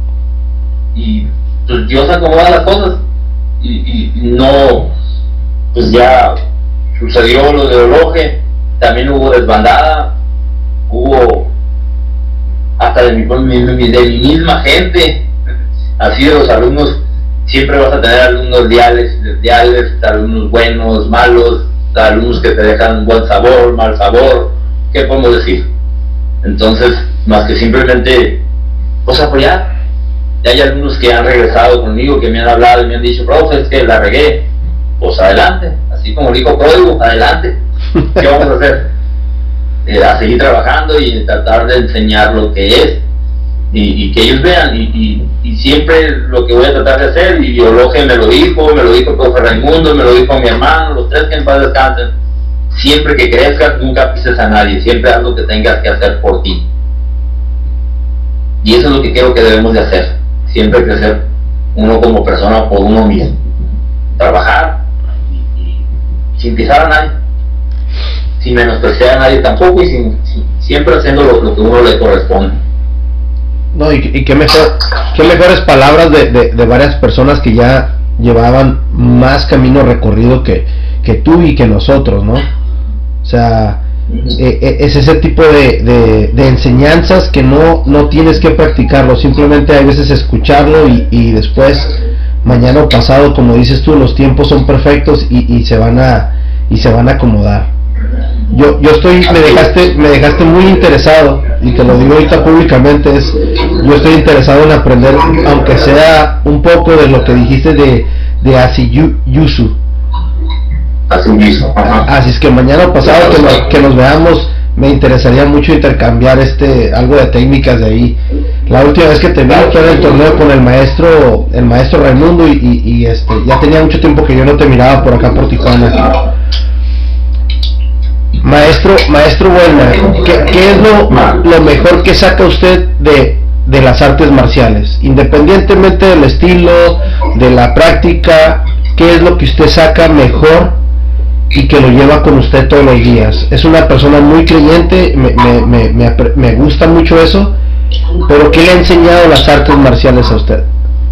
y pues Dios acomoda las cosas y no, pues ya sucedió lo de Oloje, también hubo desbandada, hubo hasta de mi misma gente, así de los alumnos. Siempre vas a tener alumnos leales, alumnos buenos, malos, alumnos que te dejan buen sabor, mal sabor, ¿qué podemos decir? Entonces, más que simplemente, pues apoyar. Y hay alumnos que han regresado conmigo, que me han hablado y me han dicho, profe, es que la regué, pues adelante, así como el hijo pródigo, adelante, ¿qué vamos a hacer? A seguir trabajando y tratar de enseñar lo que es, y que ellos vean, y siempre lo que voy a tratar de hacer, y Oloje me lo dijo el profe Raimundo, me lo dijo mi hermano, los tres que en paz descansen, siempre que crezcas, nunca pises a nadie, siempre haz lo que tengas que hacer por ti. Y eso es lo que creo que debemos de hacer, siempre crecer uno como persona por uno mismo, trabajar y sin pisar a nadie, sin menospreciar a nadie tampoco, y siempre haciendo lo que uno le corresponde. No, y qué mejores palabras de varias personas que ya llevaban más camino recorrido que tú y que nosotros, ¿no? O sea, es ese tipo de enseñanzas que no tienes que practicarlo, simplemente hay veces escucharlo y después, mañana o pasado, como dices tú, los tiempos son perfectos y se van a acomodar. Yo me dejaste muy interesado, y te lo digo ahorita públicamente, yo estoy interesado en aprender, aunque sea un poco de lo que dijiste de Asiyusu. Así es que mañana o pasado que nos veamos, me interesaría mucho intercambiar algo de técnicas de ahí. La última vez que te vi fue en el torneo con el maestro Raimundo, y ya tenía mucho tiempo que yo no te miraba por acá por Tijuana. Maestro Buena, ¿qué es lo mejor que saca usted de las artes marciales? Independientemente del estilo, de la práctica, ¿qué es lo que usted saca mejor y que lo lleva con usted todos los días? Es una persona muy creyente, me gusta mucho eso, pero ¿qué le ha enseñado las artes marciales a usted?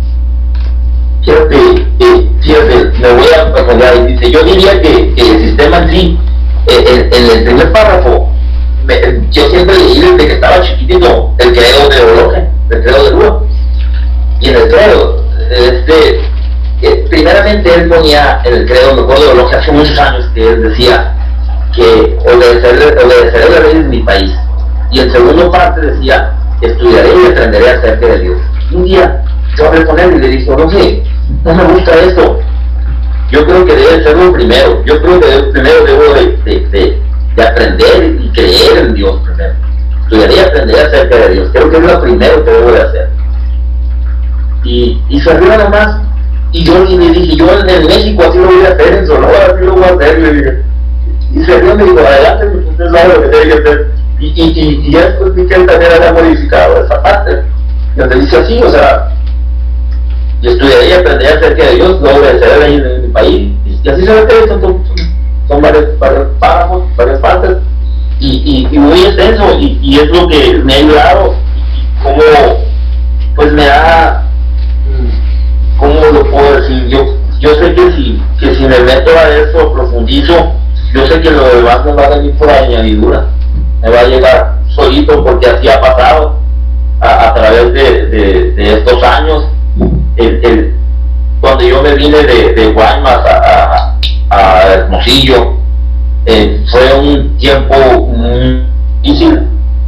Fíjate, me voy a apoyar. Dice, yo diría que el sistema en sí, en el primer párrafo, yo siempre leí desde que estaba chiquitito el credo de Oloje, el credo de Lua. Y en el credo, primeramente él ponía en el credo, me acuerdo de Oloje hace muchos años, que él decía que obedeceré al rey de mi país. Y en segunda parte decía, estudiaré y aprenderé acerca de Dios. Un día yo hablé con él y le dije, Oloje, no me gusta esto. Yo creo que debe ser lo primero. Yo creo que primero debo de aprender y creer en Dios primero. Estudiaré y aprenderé acerca de Dios. Creo que es lo primero que debo de hacer. Y se arriba nada más Y yo le dije, yo en México así lo voy a hacer, en Sonora así lo voy a hacer, le dije. Y se dio, me dijo, adelante, usted sabe lo que tiene que hacer. Y ya después vi que él también había modificado esa parte. Donde dice así, o sea, yo estudiaría y aprendería acerca de Dios, no obedeceré ahí en mi país. Y así se ve que son varios párrafos, varias partes, y muy extenso, y es lo que me ha ayudado, y como, pues me da, ¿cómo lo puedo decir? Yo sé que si me meto a eso, profundizo, yo sé que lo demás me va a venir por añadidura, me va a llegar solito, porque así ha pasado a través de estos años. Cuando yo me vine de Guaymas a Hermosillo, fue un tiempo muy difícil.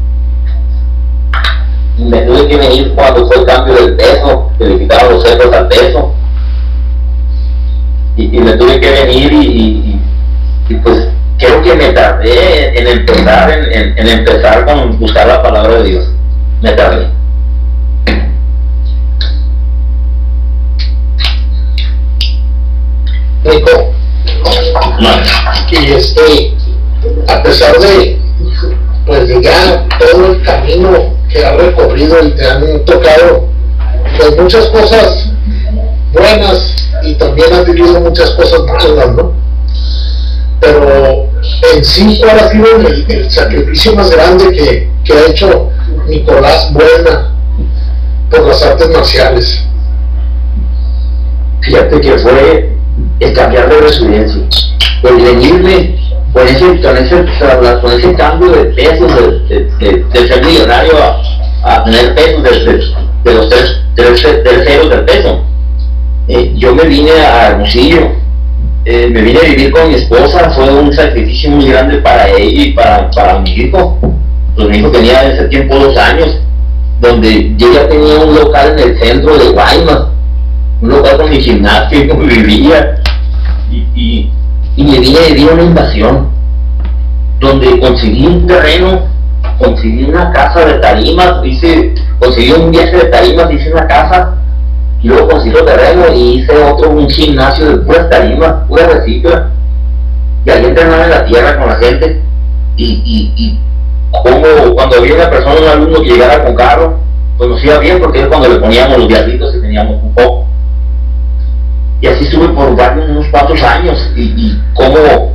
Me tuve que venir cuando fue el cambio del peso, que le quitaron los ceros al peso, y me tuve que venir y pues creo que me tardé en empezar con buscar la palabra de Dios, me tardé. Nico, y a pesar de, pues, de ya todo el camino que has recorrido y te han tocado, pues, muchas cosas buenas y también has vivido muchas cosas malas, ¿no? Pero en sí, ¿cuál ha sido el sacrificio más grande que ha hecho Nicolás Buelna por las artes marciales? Fíjate que fue el cambiar de residencia, el venirme con ese cambio de peso, de ser millonario a tener pesos de los tres ceros del peso. Yo me vine a Hermosillo, me vine a vivir con mi esposa, fue un sacrificio muy grande para ella y para mi hijo. Pues mi hijo tenía en ese tiempo 2 años, donde yo ya tenía un local en el centro de Guaymas, un local con mi gimnasio y como vivía, y me vine a vivir una invasión, donde conseguí un terreno, conseguí una casa de tarimas, conseguí un viaje de tarimas, hice una casa, y luego conseguí otro terreno y hice un gimnasio de puras tarimas, pura recicla, y ahí entrenaba en la tierra con la gente, y como cuando había una persona, un alumno que llegara con carro, pues nos iba bien, porque es cuando le poníamos los viajitos y teníamos un poco. Y así estuve por unos cuantos años, y cómo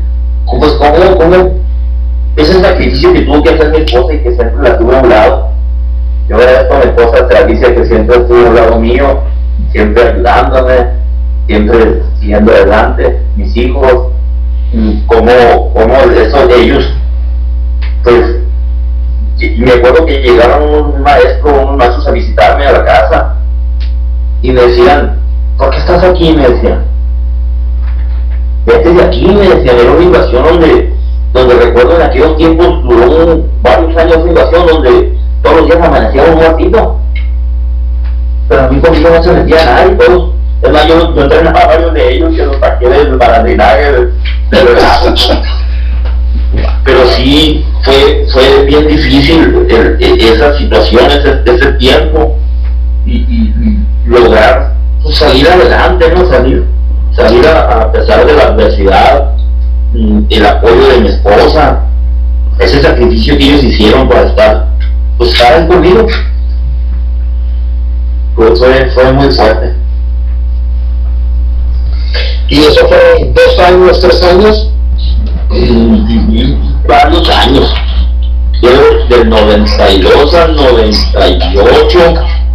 ese sacrificio que tuvo que hacer mi esposa y que siempre la tuve a un lado. Yo agradezco a mi esposa Travicia, que siempre estuvo a un lado mío, siempre ayudándome, siempre siguiendo adelante, mis hijos, como eso de ellos, pues me acuerdo que llegaron unos maestros a visitarme a la casa y me decían, ¿por qué estás aquí? Me decían, vete de aquí, me decían. Era una invasión donde recuerdo en aquellos tiempos duró varios años de invasión, donde todos los días amanecía un muertito, pero a mí conmigo no se metía nadie, todos. Es más, yo entrenaba a varios de ellos, que los saqué del barandinaje, del brazo. Pero sí fue bien difícil esas situaciones, ese tiempo, y lograr salir adelante, ¿no? Salir a pesar de la adversidad, el apoyo de mi esposa, ese sacrificio que ellos hicieron para estar ahí conmigo, pues fue muy fuerte. ¿Y eso fueron 2 años, 3 años? Varios años. Yo del 92 al 98,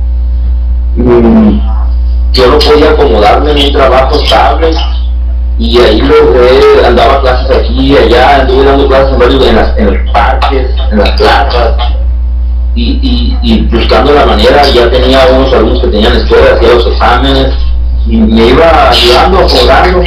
yo no podía acomodarme en un trabajo estable, y ahí logré, andaba clases aquí y allá, anduve dando clases en los parques, en las plazas, y buscando la manera. Ya tenía unos alumnos que tenían escuela, hacía los exámenes, y me iba ayudando, acomodando.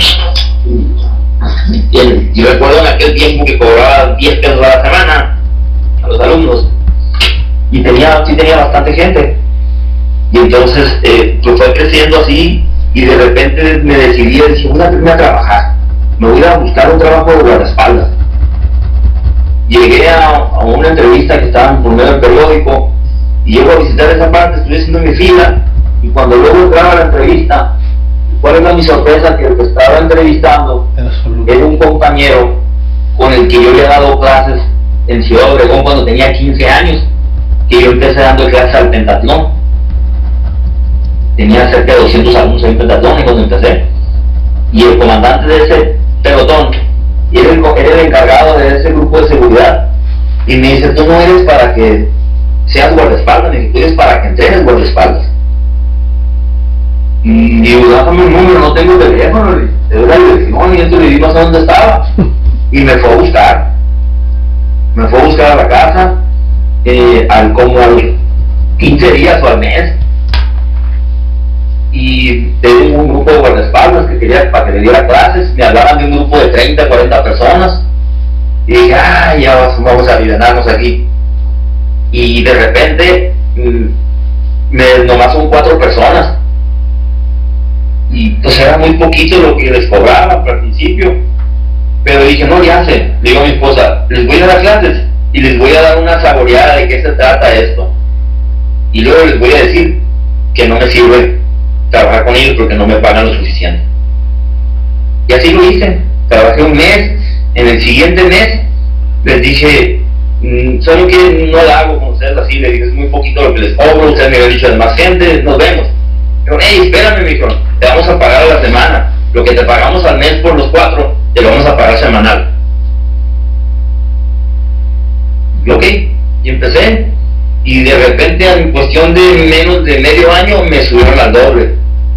Y recuerdo en aquel tiempo que cobraba 10 pesos a la semana a los alumnos, y sí tenía bastante gente. Y entonces pues fue creciendo así, y de repente me decidí, dije, voy a irme a trabajar, me voy a buscar un trabajo de guardaespaldas. Llegué a una entrevista que estaba por medio del periódico, y llego a visitar esa parte, estuve haciendo mi fila, y cuando luego entraba a la entrevista, ¿Cuál era mi sorpresa? Que el que estaba entrevistando era un compañero con el que yo había dado clases en Ciudad Obregón cuando tenía 15 años, que yo empecé dando clases al pentatlón. Tenía cerca de 200 alumnos en pentatlón cuando empecé. Y el comandante de ese pelotón era el encargado de ese grupo de seguridad. Y me dice, tú no eres para que seas guardaespaldas, ni tú eres para que entrenes guardaespaldas. Digo, déjame el número, no tengo teléfono, te doy la dirección, y entonces le di más a dónde estaba. Y me fue a buscar. Me fue a buscar a la casa, como a los 15 días o al mes. Y tengo un grupo de guardaespaldas que quería para que le diera clases. Me hablaban de un grupo de 30, 40 personas. Y dije, ya vamos a aliviarnos aquí. Y de repente, nomás son 4 personas. Y pues era muy poquito lo que les cobraba al principio. Pero dije, no, ya sé. Le digo a mi esposa, les voy a dar clases y les voy a dar una saboreada de qué se trata esto. Y luego les voy a decir que no me sirve trabajar con ellos porque no me pagan lo suficiente. Y así lo hice. Trabajé un mes. En el siguiente mes les dije, solo que no lo hago con ustedes así. Les dije, es muy poquito lo que les cobro. Ustedes me habían dicho de más gente, nos vemos. Pero, espérame, mijo, te vamos a pagar a la semana. Lo que te pagamos al mes por los 4, te lo vamos a pagar semanal. Y ok, y empecé. Y de repente, en cuestión de menos de medio año, me subieron al doble.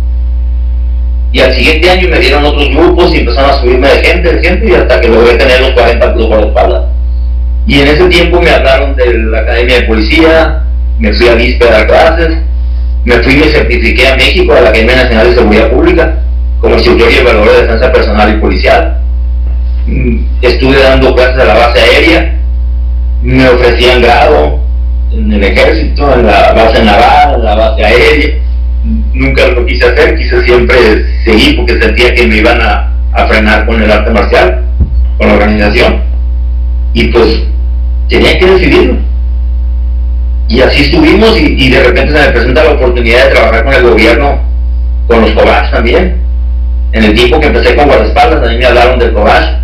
Y al siguiente año me dieron otros grupos y empezaron a subirme de gente, y hasta que logré tener los 40 clubes por la espalda. Y en ese tiempo me hablaron de la Academia de Policía, me fui a Vispe a dar clases, me fui y me certifiqué a México, a la Academia Nacional de Seguridad Pública, como instructor y evaluador de defensa personal y policial. Estuve dando clases a la base aérea, me ofrecían grado en el ejército, en la base naval, en la base aérea. Nunca lo quise hacer, quise siempre seguir porque sentía que me iban a frenar con el arte marcial, con la organización. Y pues tenía que decidirlo. Y así estuvimos y de repente se me presenta la oportunidad de trabajar con el gobierno, con los COBACH también. En el tiempo que empecé con guardaespaldas también me hablaron del COBACH.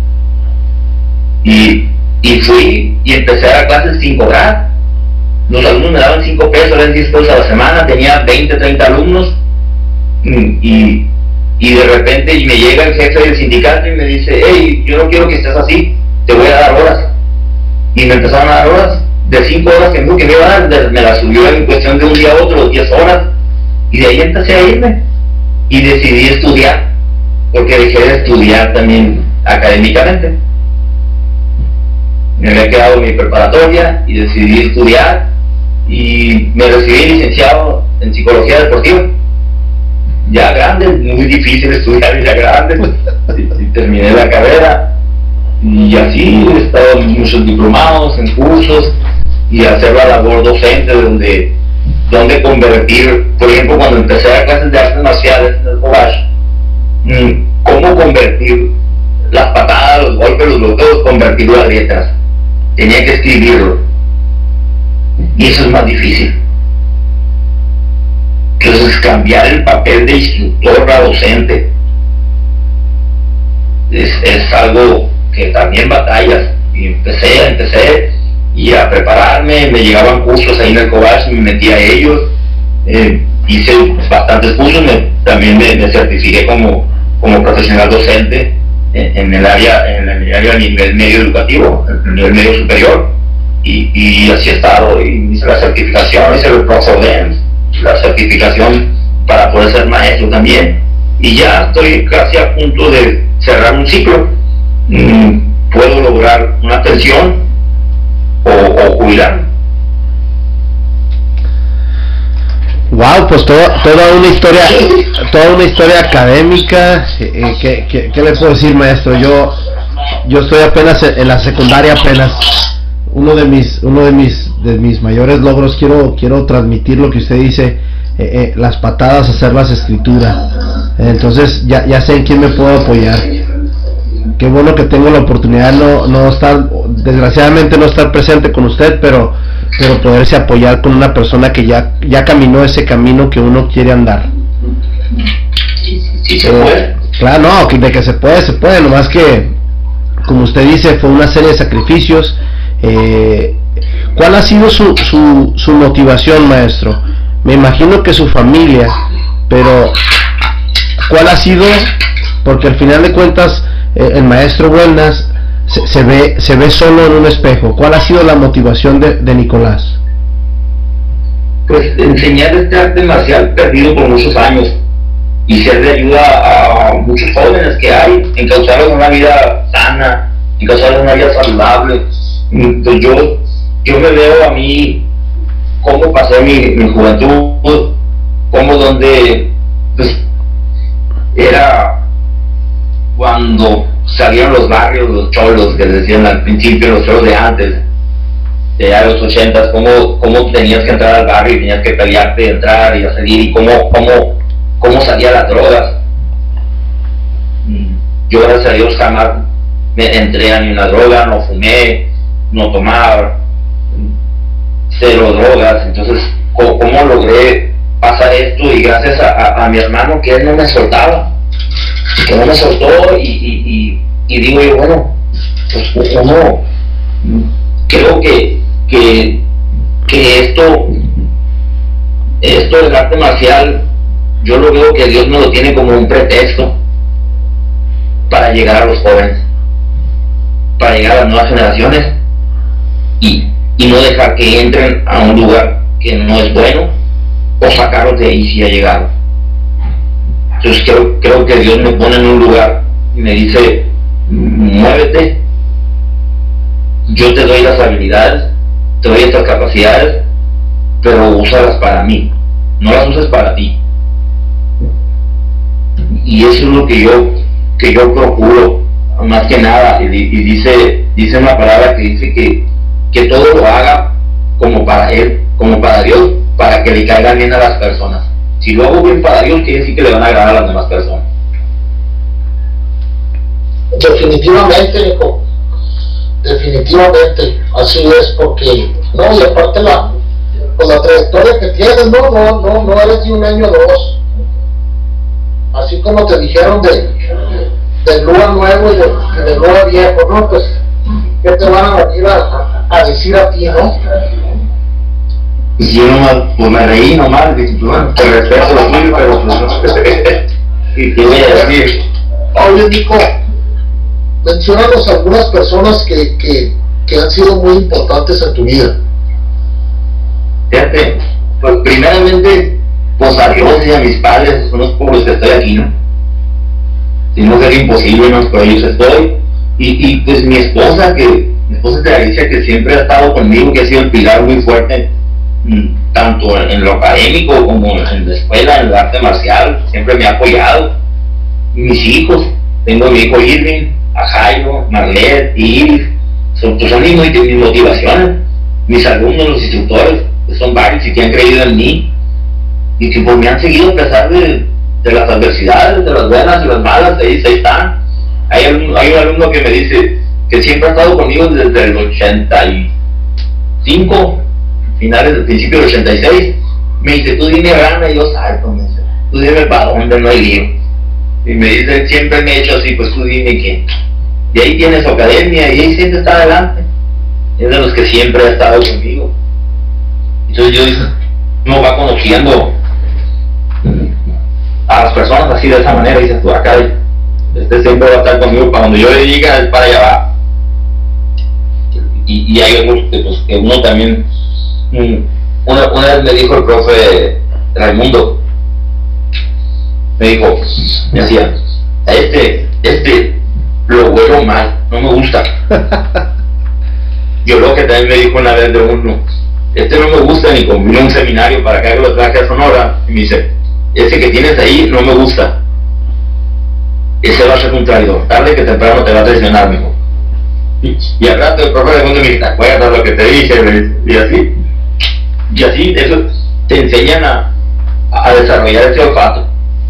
Y fui y empecé a dar clases sin cobrar. Los alumnos me daban 5 pesos, eran 10 pesos a la semana, tenía 20, 30 alumnos. Y de repente me llega el jefe del sindicato y me dice, yo no quiero que estés así, te voy a dar horas. Y me empezaron a dar horas. De 5 horas que me iba a dar, me la subió en cuestión de un día a otro, 10 horas. Y de ahí empecé a irme. Y decidí estudiar, porque dejé de estudiar también académicamente. Me había quedado en mi preparatoria y decidí estudiar y me recibí licenciado en psicología deportiva. Ya grande, muy difícil estudiar ya grande, y terminé la carrera. Y así he estado en muchos diplomados, en cursos, y hacer la labor docente donde convertir, por ejemplo, cuando empecé a dar clases de artes marciales en el COBACH, cómo convertir las patadas, los golpes, los bloqueos, convertirlo a letras. Tenía que escribirlo. Y eso es más difícil. Entonces, cambiar el papel de instructor a docente es algo que también batallas. Y empecé y a prepararme, me llegaban cursos ahí en el COBACH, me metí a ellos, hice bastantes cursos, también me certifiqué como profesional docente en el área a nivel medio educativo, en el nivel medio superior, y así he estado, y hice la certificación, hice el ProSoDEMS, la certificación para poder ser maestro también, y ya estoy casi a punto de cerrar un ciclo. Puedo lograr una pensión o jubilar. Wow, pues toda una historia académica. ¿Qué le puedo decir, maestro? Yo estoy apenas en la secundaria apenas. Uno de mis mayores logros, quiero transmitir lo que usted dice, las patadas, hacerlas escritura. Entonces ya sé en quién me puedo apoyar. Qué bueno que tengo la oportunidad, no estar, desgraciadamente no estar presente con usted, pero poderse apoyar con una persona que ya caminó ese camino que uno quiere andar. Sí se puede. Claro, no, de que se puede, nomás que, como usted dice, fue una serie de sacrificios. ¿Cuál ha sido su motivación, maestro? Me imagino que su familia, pero ¿cuál ha sido? Porque al final de cuentas, el maestro Buelnas se ve solo en un espejo. ¿Cuál ha sido la motivación de Nicolás? Pues enseñar este arte marcial perdido por muchos años y ser de ayuda a muchos jóvenes que hay, encauzarlos en una vida sana, encauzarlos en una vida saludable. Pues yo me veo a mí cómo pasé mi juventud, cómo donde pues era cuando salieron los barrios, los cholos que decían al principio, los cholos de antes, de los 80s, cómo tenías que entrar al barrio y tenías que pelearte, entrar y a salir, y cómo salían las drogas. Yo, gracias a Dios, jamás me entré a ni una droga, no fumé, no tomaba, cero drogas. Entonces, ¿cómo logré pasar esto? Y gracias a mi hermano, que él no me soltaba, que no me soltó, y digo yo, bueno, pues uno, creo que esto del arte marcial, yo lo veo que Dios no lo tiene como un pretexto para llegar a los jóvenes, para llegar a las nuevas generaciones, y no dejar que entren a un lugar que no es bueno, o sacarlos de ahí si ha llegado. Entonces creo que Dios me pone en un lugar y me dice, muévete, yo te doy las habilidades, te doy estas capacidades, pero úsalas para mí, no las uses para ti. Y eso es lo que yo procuro, más que nada. Y dice una palabra que dice que todo lo haga como para Él, como para Dios, para que le caigan bien a las personas. Si lo hago bien para Dios, quiere decir que le van a agradar a las demás personas. Definitivamente, Nico, definitivamente, así es, porque, no, y aparte la trayectoria que tienes, no eres de un año o dos, así como te dijeron del Lua nuevo y del Lua viejo, ¿no? Pues, ¿qué te van a venir a decir a ti, no? Y yo pues me reí nomás, dije, bueno, te respeto lo tuyo, pero pues ¿y qué voy a decir? Oye, Nico, menciónanos algunas personas que han sido muy importantes en tu vida. Fíjate, pues primeramente, pues a Dios y a mis padres, son los por los que estoy aquí, ¿no? Si no sería imposible, ¿no? Por ellos estoy. Y pues mi esposa Alicia, que siempre ha estado conmigo, que ha sido el pilar muy fuerte, tanto en lo académico como en la escuela, en el arte marcial, siempre me ha apoyado. Y mis hijos, tengo a mi hijo Irving, a Jairo, Marlet y Iris, son mis motivaciones, mis alumnos, los instructores, que son varios y que han creído en mí, y que pues me han seguido a pesar de las adversidades, de las buenas y las malas. Ahí están. Hay un alumno que me dice que siempre ha estado conmigo desde el 85, finales del principio del 86, me dice, tú dime gana y yo salto, me dice, tú dime para dónde, no hay lío. Y me dice, siempre me he hecho así, pues tú dime qué. Y ahí tiene su academia y ahí siempre está adelante. Es de los que siempre ha estado conmigo. Entonces yo digo, uno va conociendo a las personas así de esa manera, dices tú, acá siempre va a estar conmigo, para cuando yo le diga, es para allá va. Y hay otros que uno también, una vez me dijo el profe Raimundo, me dijo, me decía, lo huelo mal, no me gusta. Yo creo que también me dijo una vez de uno, no me gusta, ni convino un seminario para que haga los trajes a Sonora, y me dice, ese que tienes ahí no me gusta, ese va a ser un traidor, tarde que temprano te va a traicionar, mijo. Y al rato el profe Raimundo me dice, ¿te acuerdas lo que te dije? Y así, eso te enseñan a desarrollar ese olfato.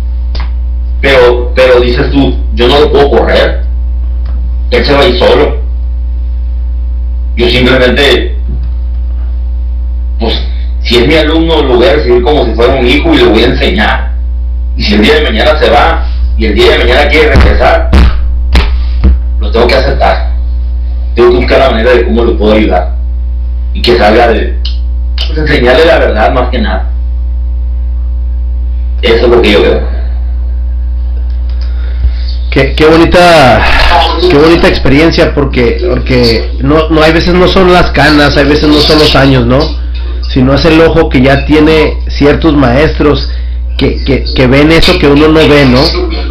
Pero dices tú, yo no lo puedo correr, él se va a ir solo. Yo simplemente, pues, si es mi alumno, lo voy a recibir como si fuera un hijo y le voy a enseñar. Y si el día de mañana se va, y el día de mañana quiere regresar, lo tengo que aceptar. Tengo que buscar la manera de cómo lo puedo ayudar y que salga de, pues, enseñarle la verdad más que nada. Eso es lo que yo veo. Qué bonita experiencia, porque no hay veces no son las canas, hay veces no son los años, ¿no? Sino es el ojo que ya tiene ciertos maestros que ven eso que uno no ve, ¿no?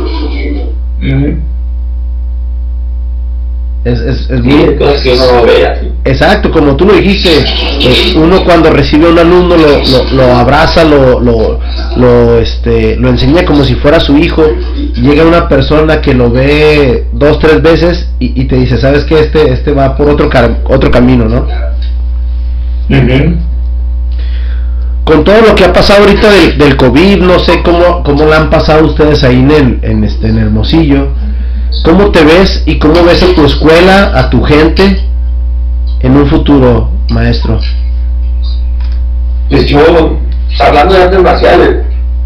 Es muy... cosas que uno no ve así. Exacto, como tú lo dijiste, uno cuando recibe a un alumno lo abraza, lo enseña como si fuera su hijo. Llega una persona que lo ve 2, 3 veces y te dice, ¿sabes qué? Este va por otro camino, ¿no? Con todo lo que ha pasado ahorita del COVID, no sé cómo la han pasado ustedes ahí en Hermosillo. ¿Cómo te ves y cómo ves a tu escuela, a tu gente en un futuro, maestro? Pues yo, hablando de artes marciales,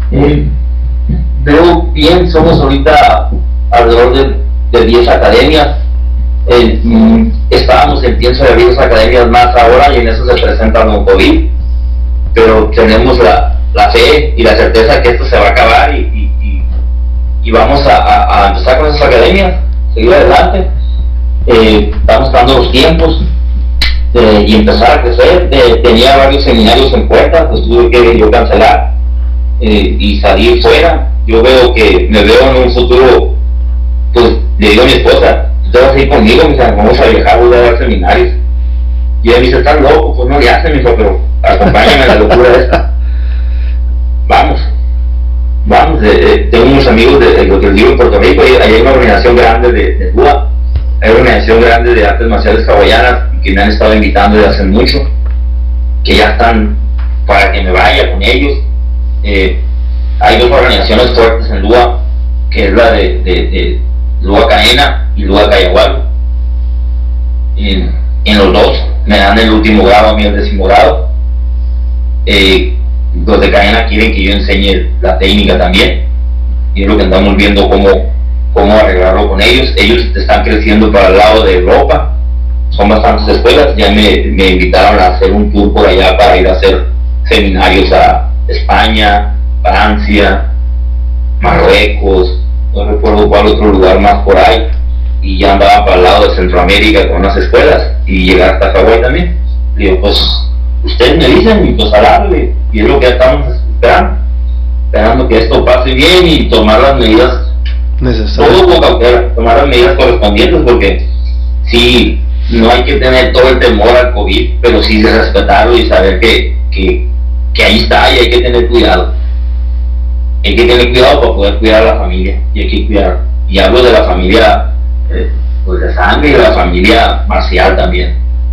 veo bien, somos ahorita alrededor de 10 academias. Estábamos en pienso de 10 academias más ahora y en eso se presenta un COVID, pero tenemos la fe y la certeza que esto se va a acabar y vamos a empezar con esas academias, seguir adelante. Estamos dando los tiempos y empezar a crecer. Tenía varios seminarios en puerta, pues tuve que yo cancelar y salir fuera. Yo me veo en un futuro, pues le digo a mi esposa, tú te vas a ir conmigo, me dice, vamos a viajar, voy a dar seminarios. Y ella me dice, estás loco, pues no le hace, me dijo, pero acompáñame a la locura esta. Vamos, tengo unos amigos de lo que vivo en Puerto Rico, y hay una organización grande de Cuba, hay una organización grande de artes marciales hawaianas que me han estado invitando desde hace mucho, que ya están para que me vaya con ellos. Hay 2 organizaciones fuertes en Lua, que es la de Lua Caena y Lua Cayagual. En los 2 me dan el último grado, a mí el 10º grado. Los de Caena quieren que yo enseñe la técnica también, y es lo que andamos viendo cómo arreglarlo con ellos. Ellos están creciendo para el lado de Europa, son bastantes escuelas. Ya me invitaron a hacer un tour por allá para ir a hacer seminarios a España, Francia, Marruecos, no recuerdo cuál otro lugar más por ahí, y ya andaba para el lado de Centroamérica con unas escuelas y llegar hasta Hawái también. Digo, pues ustedes me dicen y pues hablarle, y es lo que estamos esperando que esto pase bien y tomar las medidas necesarias, todo con cautela, tomar las medidas correspondientes, porque sí, no hay que tener todo el temor al COVID, pero sí de respetarlo y saber que ahí está, y hay que tener cuidado. Hay que tener cuidado para poder cuidar a la familia, y hay que cuidar, y hablo de la familia pues de sangre y de la familia marcial también.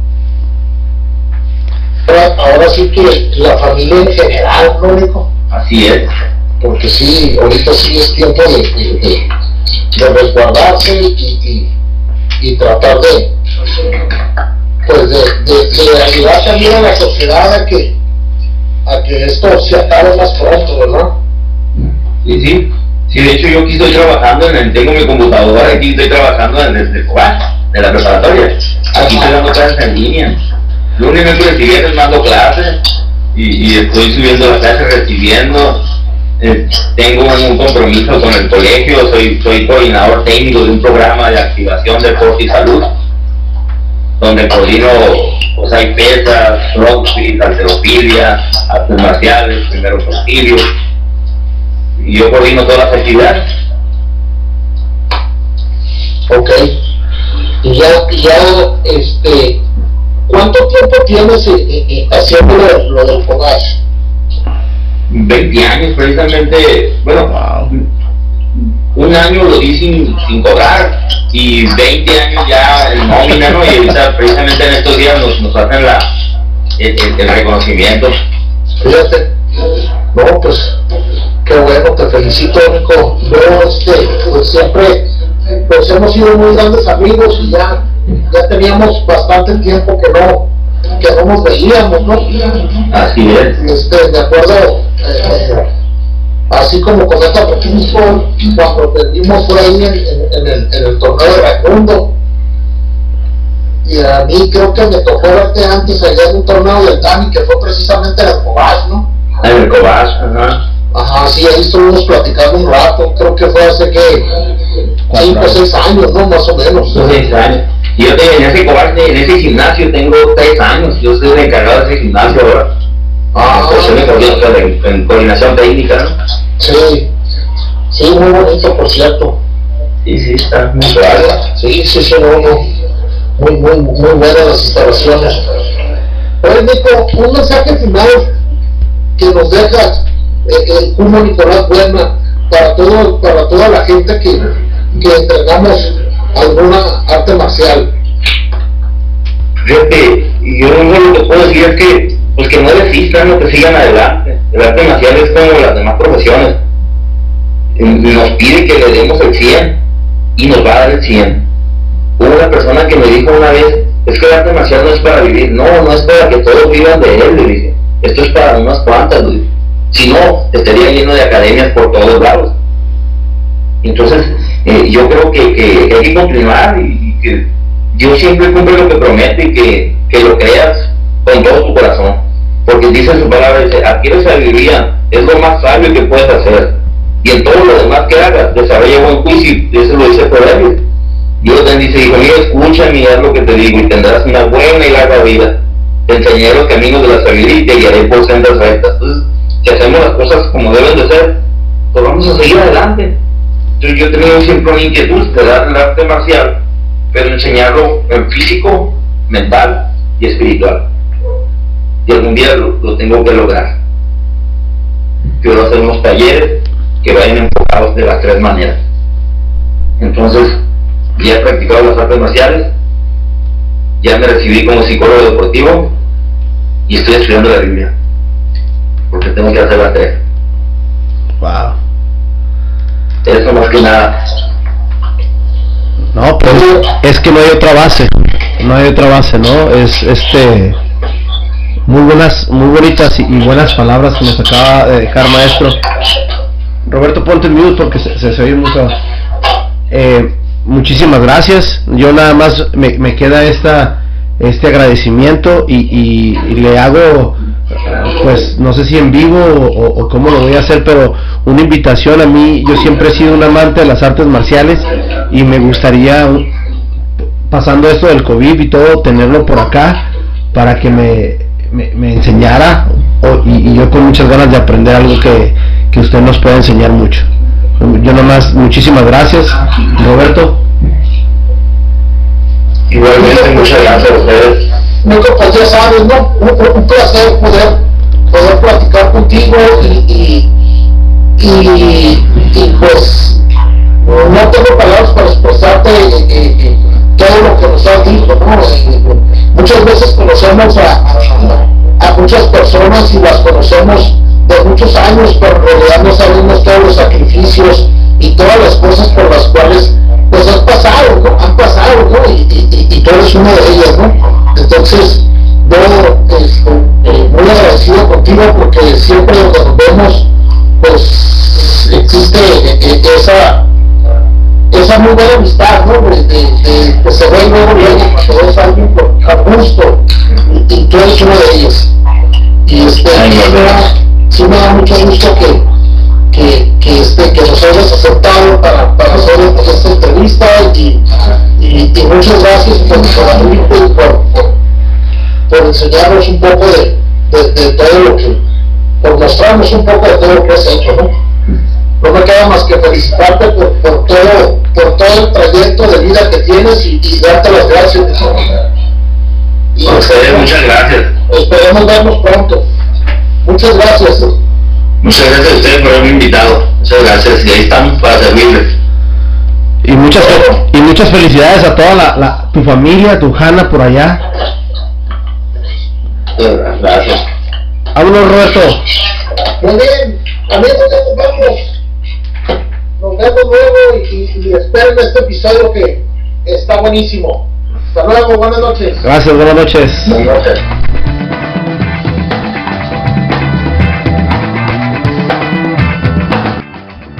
Ahora sí que la familia en general, ¿no, Nico? Así es. Porque sí, ahorita sí es tiempo de resguardarse y tratar de ayudar también a la sociedad a que esto se acabe más pronto, ¿verdad? Sí, de hecho yo aquí estoy trabajando, tengo mi computadora, aquí estoy trabajando desde de la preparatoria. Aquí estoy dando clases en línea. Lo único que recibí es mando clases y estoy subiendo las clases, recibiendo. Tengo un compromiso con el colegio, soy coordinador técnico de un programa de activación, deporte y salud, donde coordino, pues hay pesas, crossfit, halterofilia, artes marciales, primeros auxilios, y yo coordino todas las actividades. Ok. Y ya ¿cuánto tiempo tienes haciendo lo del FOGASH? 20 años precisamente. Bueno, wow. Un año lo di sin cobrar y 20 años ya en nómina, ¿no? Y ahorita precisamente en estos días nos hacen el reconocimiento. Fíjate, no, pues qué bueno, te felicito, Nico. Yo pues siempre pues hemos sido muy grandes amigos y ya teníamos bastante tiempo que no nos veíamos, ¿no? Así es. Me acuerdo así como comenta Francisco, cuando perdimos por ahí en el torneo de Raimundo. Y a mí creo que me tocó verte antes allá en un torneo del Dani, que fue precisamente en el Cobach, ¿no? En el Cobach, ajá. Ajá, sí, ahí estuvimos platicando un rato, creo que fue hace que 5 o 6 años, ¿no? Más o menos. 6 años. Y yo en ese Cobach, en ese gimnasio tengo 3 años, yo soy el encargado de ese gimnasio ahora. En coordinación técnica, ¿no? Sí, sí, muy bonito, por cierto. Sí, está muy claro. Sí, muy buenas las instalaciones. Oye, Nico, un mensaje final que nos dejas, como Nicolás Buena, para toda la gente que entrenamos alguna arte marcial. Fíjate, yo lo que puedo decir es que pues que no desistan, no, que sigan adelante. El arte marcial es como las demás profesiones. Nos pide que le demos el 100 y nos va a dar el 100. Hubo una persona que me dijo una vez, es que el arte marcial no es para vivir, no es para que todos vivan de él, le dije. Esto es para unas cuantas, le dije. Si no, estaría lleno de academias por todos lados. Entonces, yo creo que hay que continuar y que Dios siempre cumple lo que promete y que lo creas con todo tu corazón. Porque dice su palabra, dice, adquiere sabiduría, es lo más sabio que puedes hacer. Y en todo lo demás que hagas, desarrolla buen juicio, y eso lo dice Proverbios. Dios te dice, hijo mío, escúchame y haz lo que te digo, y tendrás una buena y larga vida. Te enseñaré los caminos de la sabiduría y te guiaré por sendas rectas. Entonces, si hacemos las cosas como deben de ser, pues vamos a seguir adelante. Entonces, yo he tenido siempre una inquietud de dar el arte marcial, pero enseñarlo en físico, mental y espiritual. Y algún día lo tengo que lograr. Quiero hacer unos talleres que vayan enfocados de las 3 maneras. Entonces, ya he practicado las artes marciales, ya me recibí como psicólogo deportivo y estoy estudiando la Biblia, porque tengo que hacer las 3. Wow. Eso más que nada. No, pues es que no hay otra base, ¿no? Muy bonitas y buenas palabras que nos acaba de dejar, maestro. Roberto, ponte el mute porque se oye mucho. Muchísimas gracias. Yo nada más me queda este agradecimiento y le hago, pues no sé si en vivo o cómo lo voy a hacer, pero una invitación a mí. Yo siempre he sido un amante de las artes marciales y me gustaría, pasando esto del COVID y todo, tenerlo por acá para que me enseñara y yo con muchas ganas de aprender algo que usted nos puede enseñar mucho. Yo nomás, muchísimas gracias, Roberto. Igualmente, muchas gracias a ustedes. Nico, pues ya sabes, ¿no? Un placer poder platicar contigo y pues no tengo palabras para expresarte todo lo que nos has dicho, ¿no? Muchas veces conocemos a muchas personas y las conocemos de muchos años, pero en realidad no sabemos todos los sacrificios y todas las cosas por las cuales pues han pasado, ¿no? Y tú eres una de ellas, ¿no? Entonces, yo muy agradecido contigo porque siempre cuando nos vemos, pues existe esa muy buena amistad, ¿no? Que se ve luego cuando es alguien a gusto y tú eres uno de ellos. Y sí me da mucho gusto que nos hayas aceptado para hacer esta entrevista y muchas gracias por enseñarnos un poco de todo lo que, por mostrarnos un poco de todo lo que has hecho, ¿no? No me queda más que felicitarte por todo el trayecto de vida que tienes y darte las gracias. Y muchas gracias. Esperemos vernos pronto. Muchas gracias. Muchas gracias a ustedes por haberme invitado. Muchas gracias y ahí estamos para servirles. Y muchas felicidades a toda tu familia, tu Hanna por allá. Gracias. Vámonos, Roberto. Muy bien, amigos, nos vemos luego y esperen este episodio que está buenísimo. Hasta luego, buenas noches. Gracias, buenas noches. Buenas noches.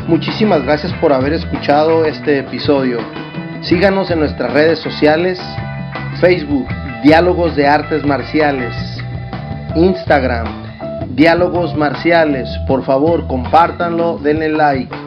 Muchísimas gracias por haber escuchado este episodio. Síganos en nuestras redes sociales, Facebook, Diálogos de Artes Marciales, Instagram, Diálogos Marciales. Por favor, compártanlo, denle like.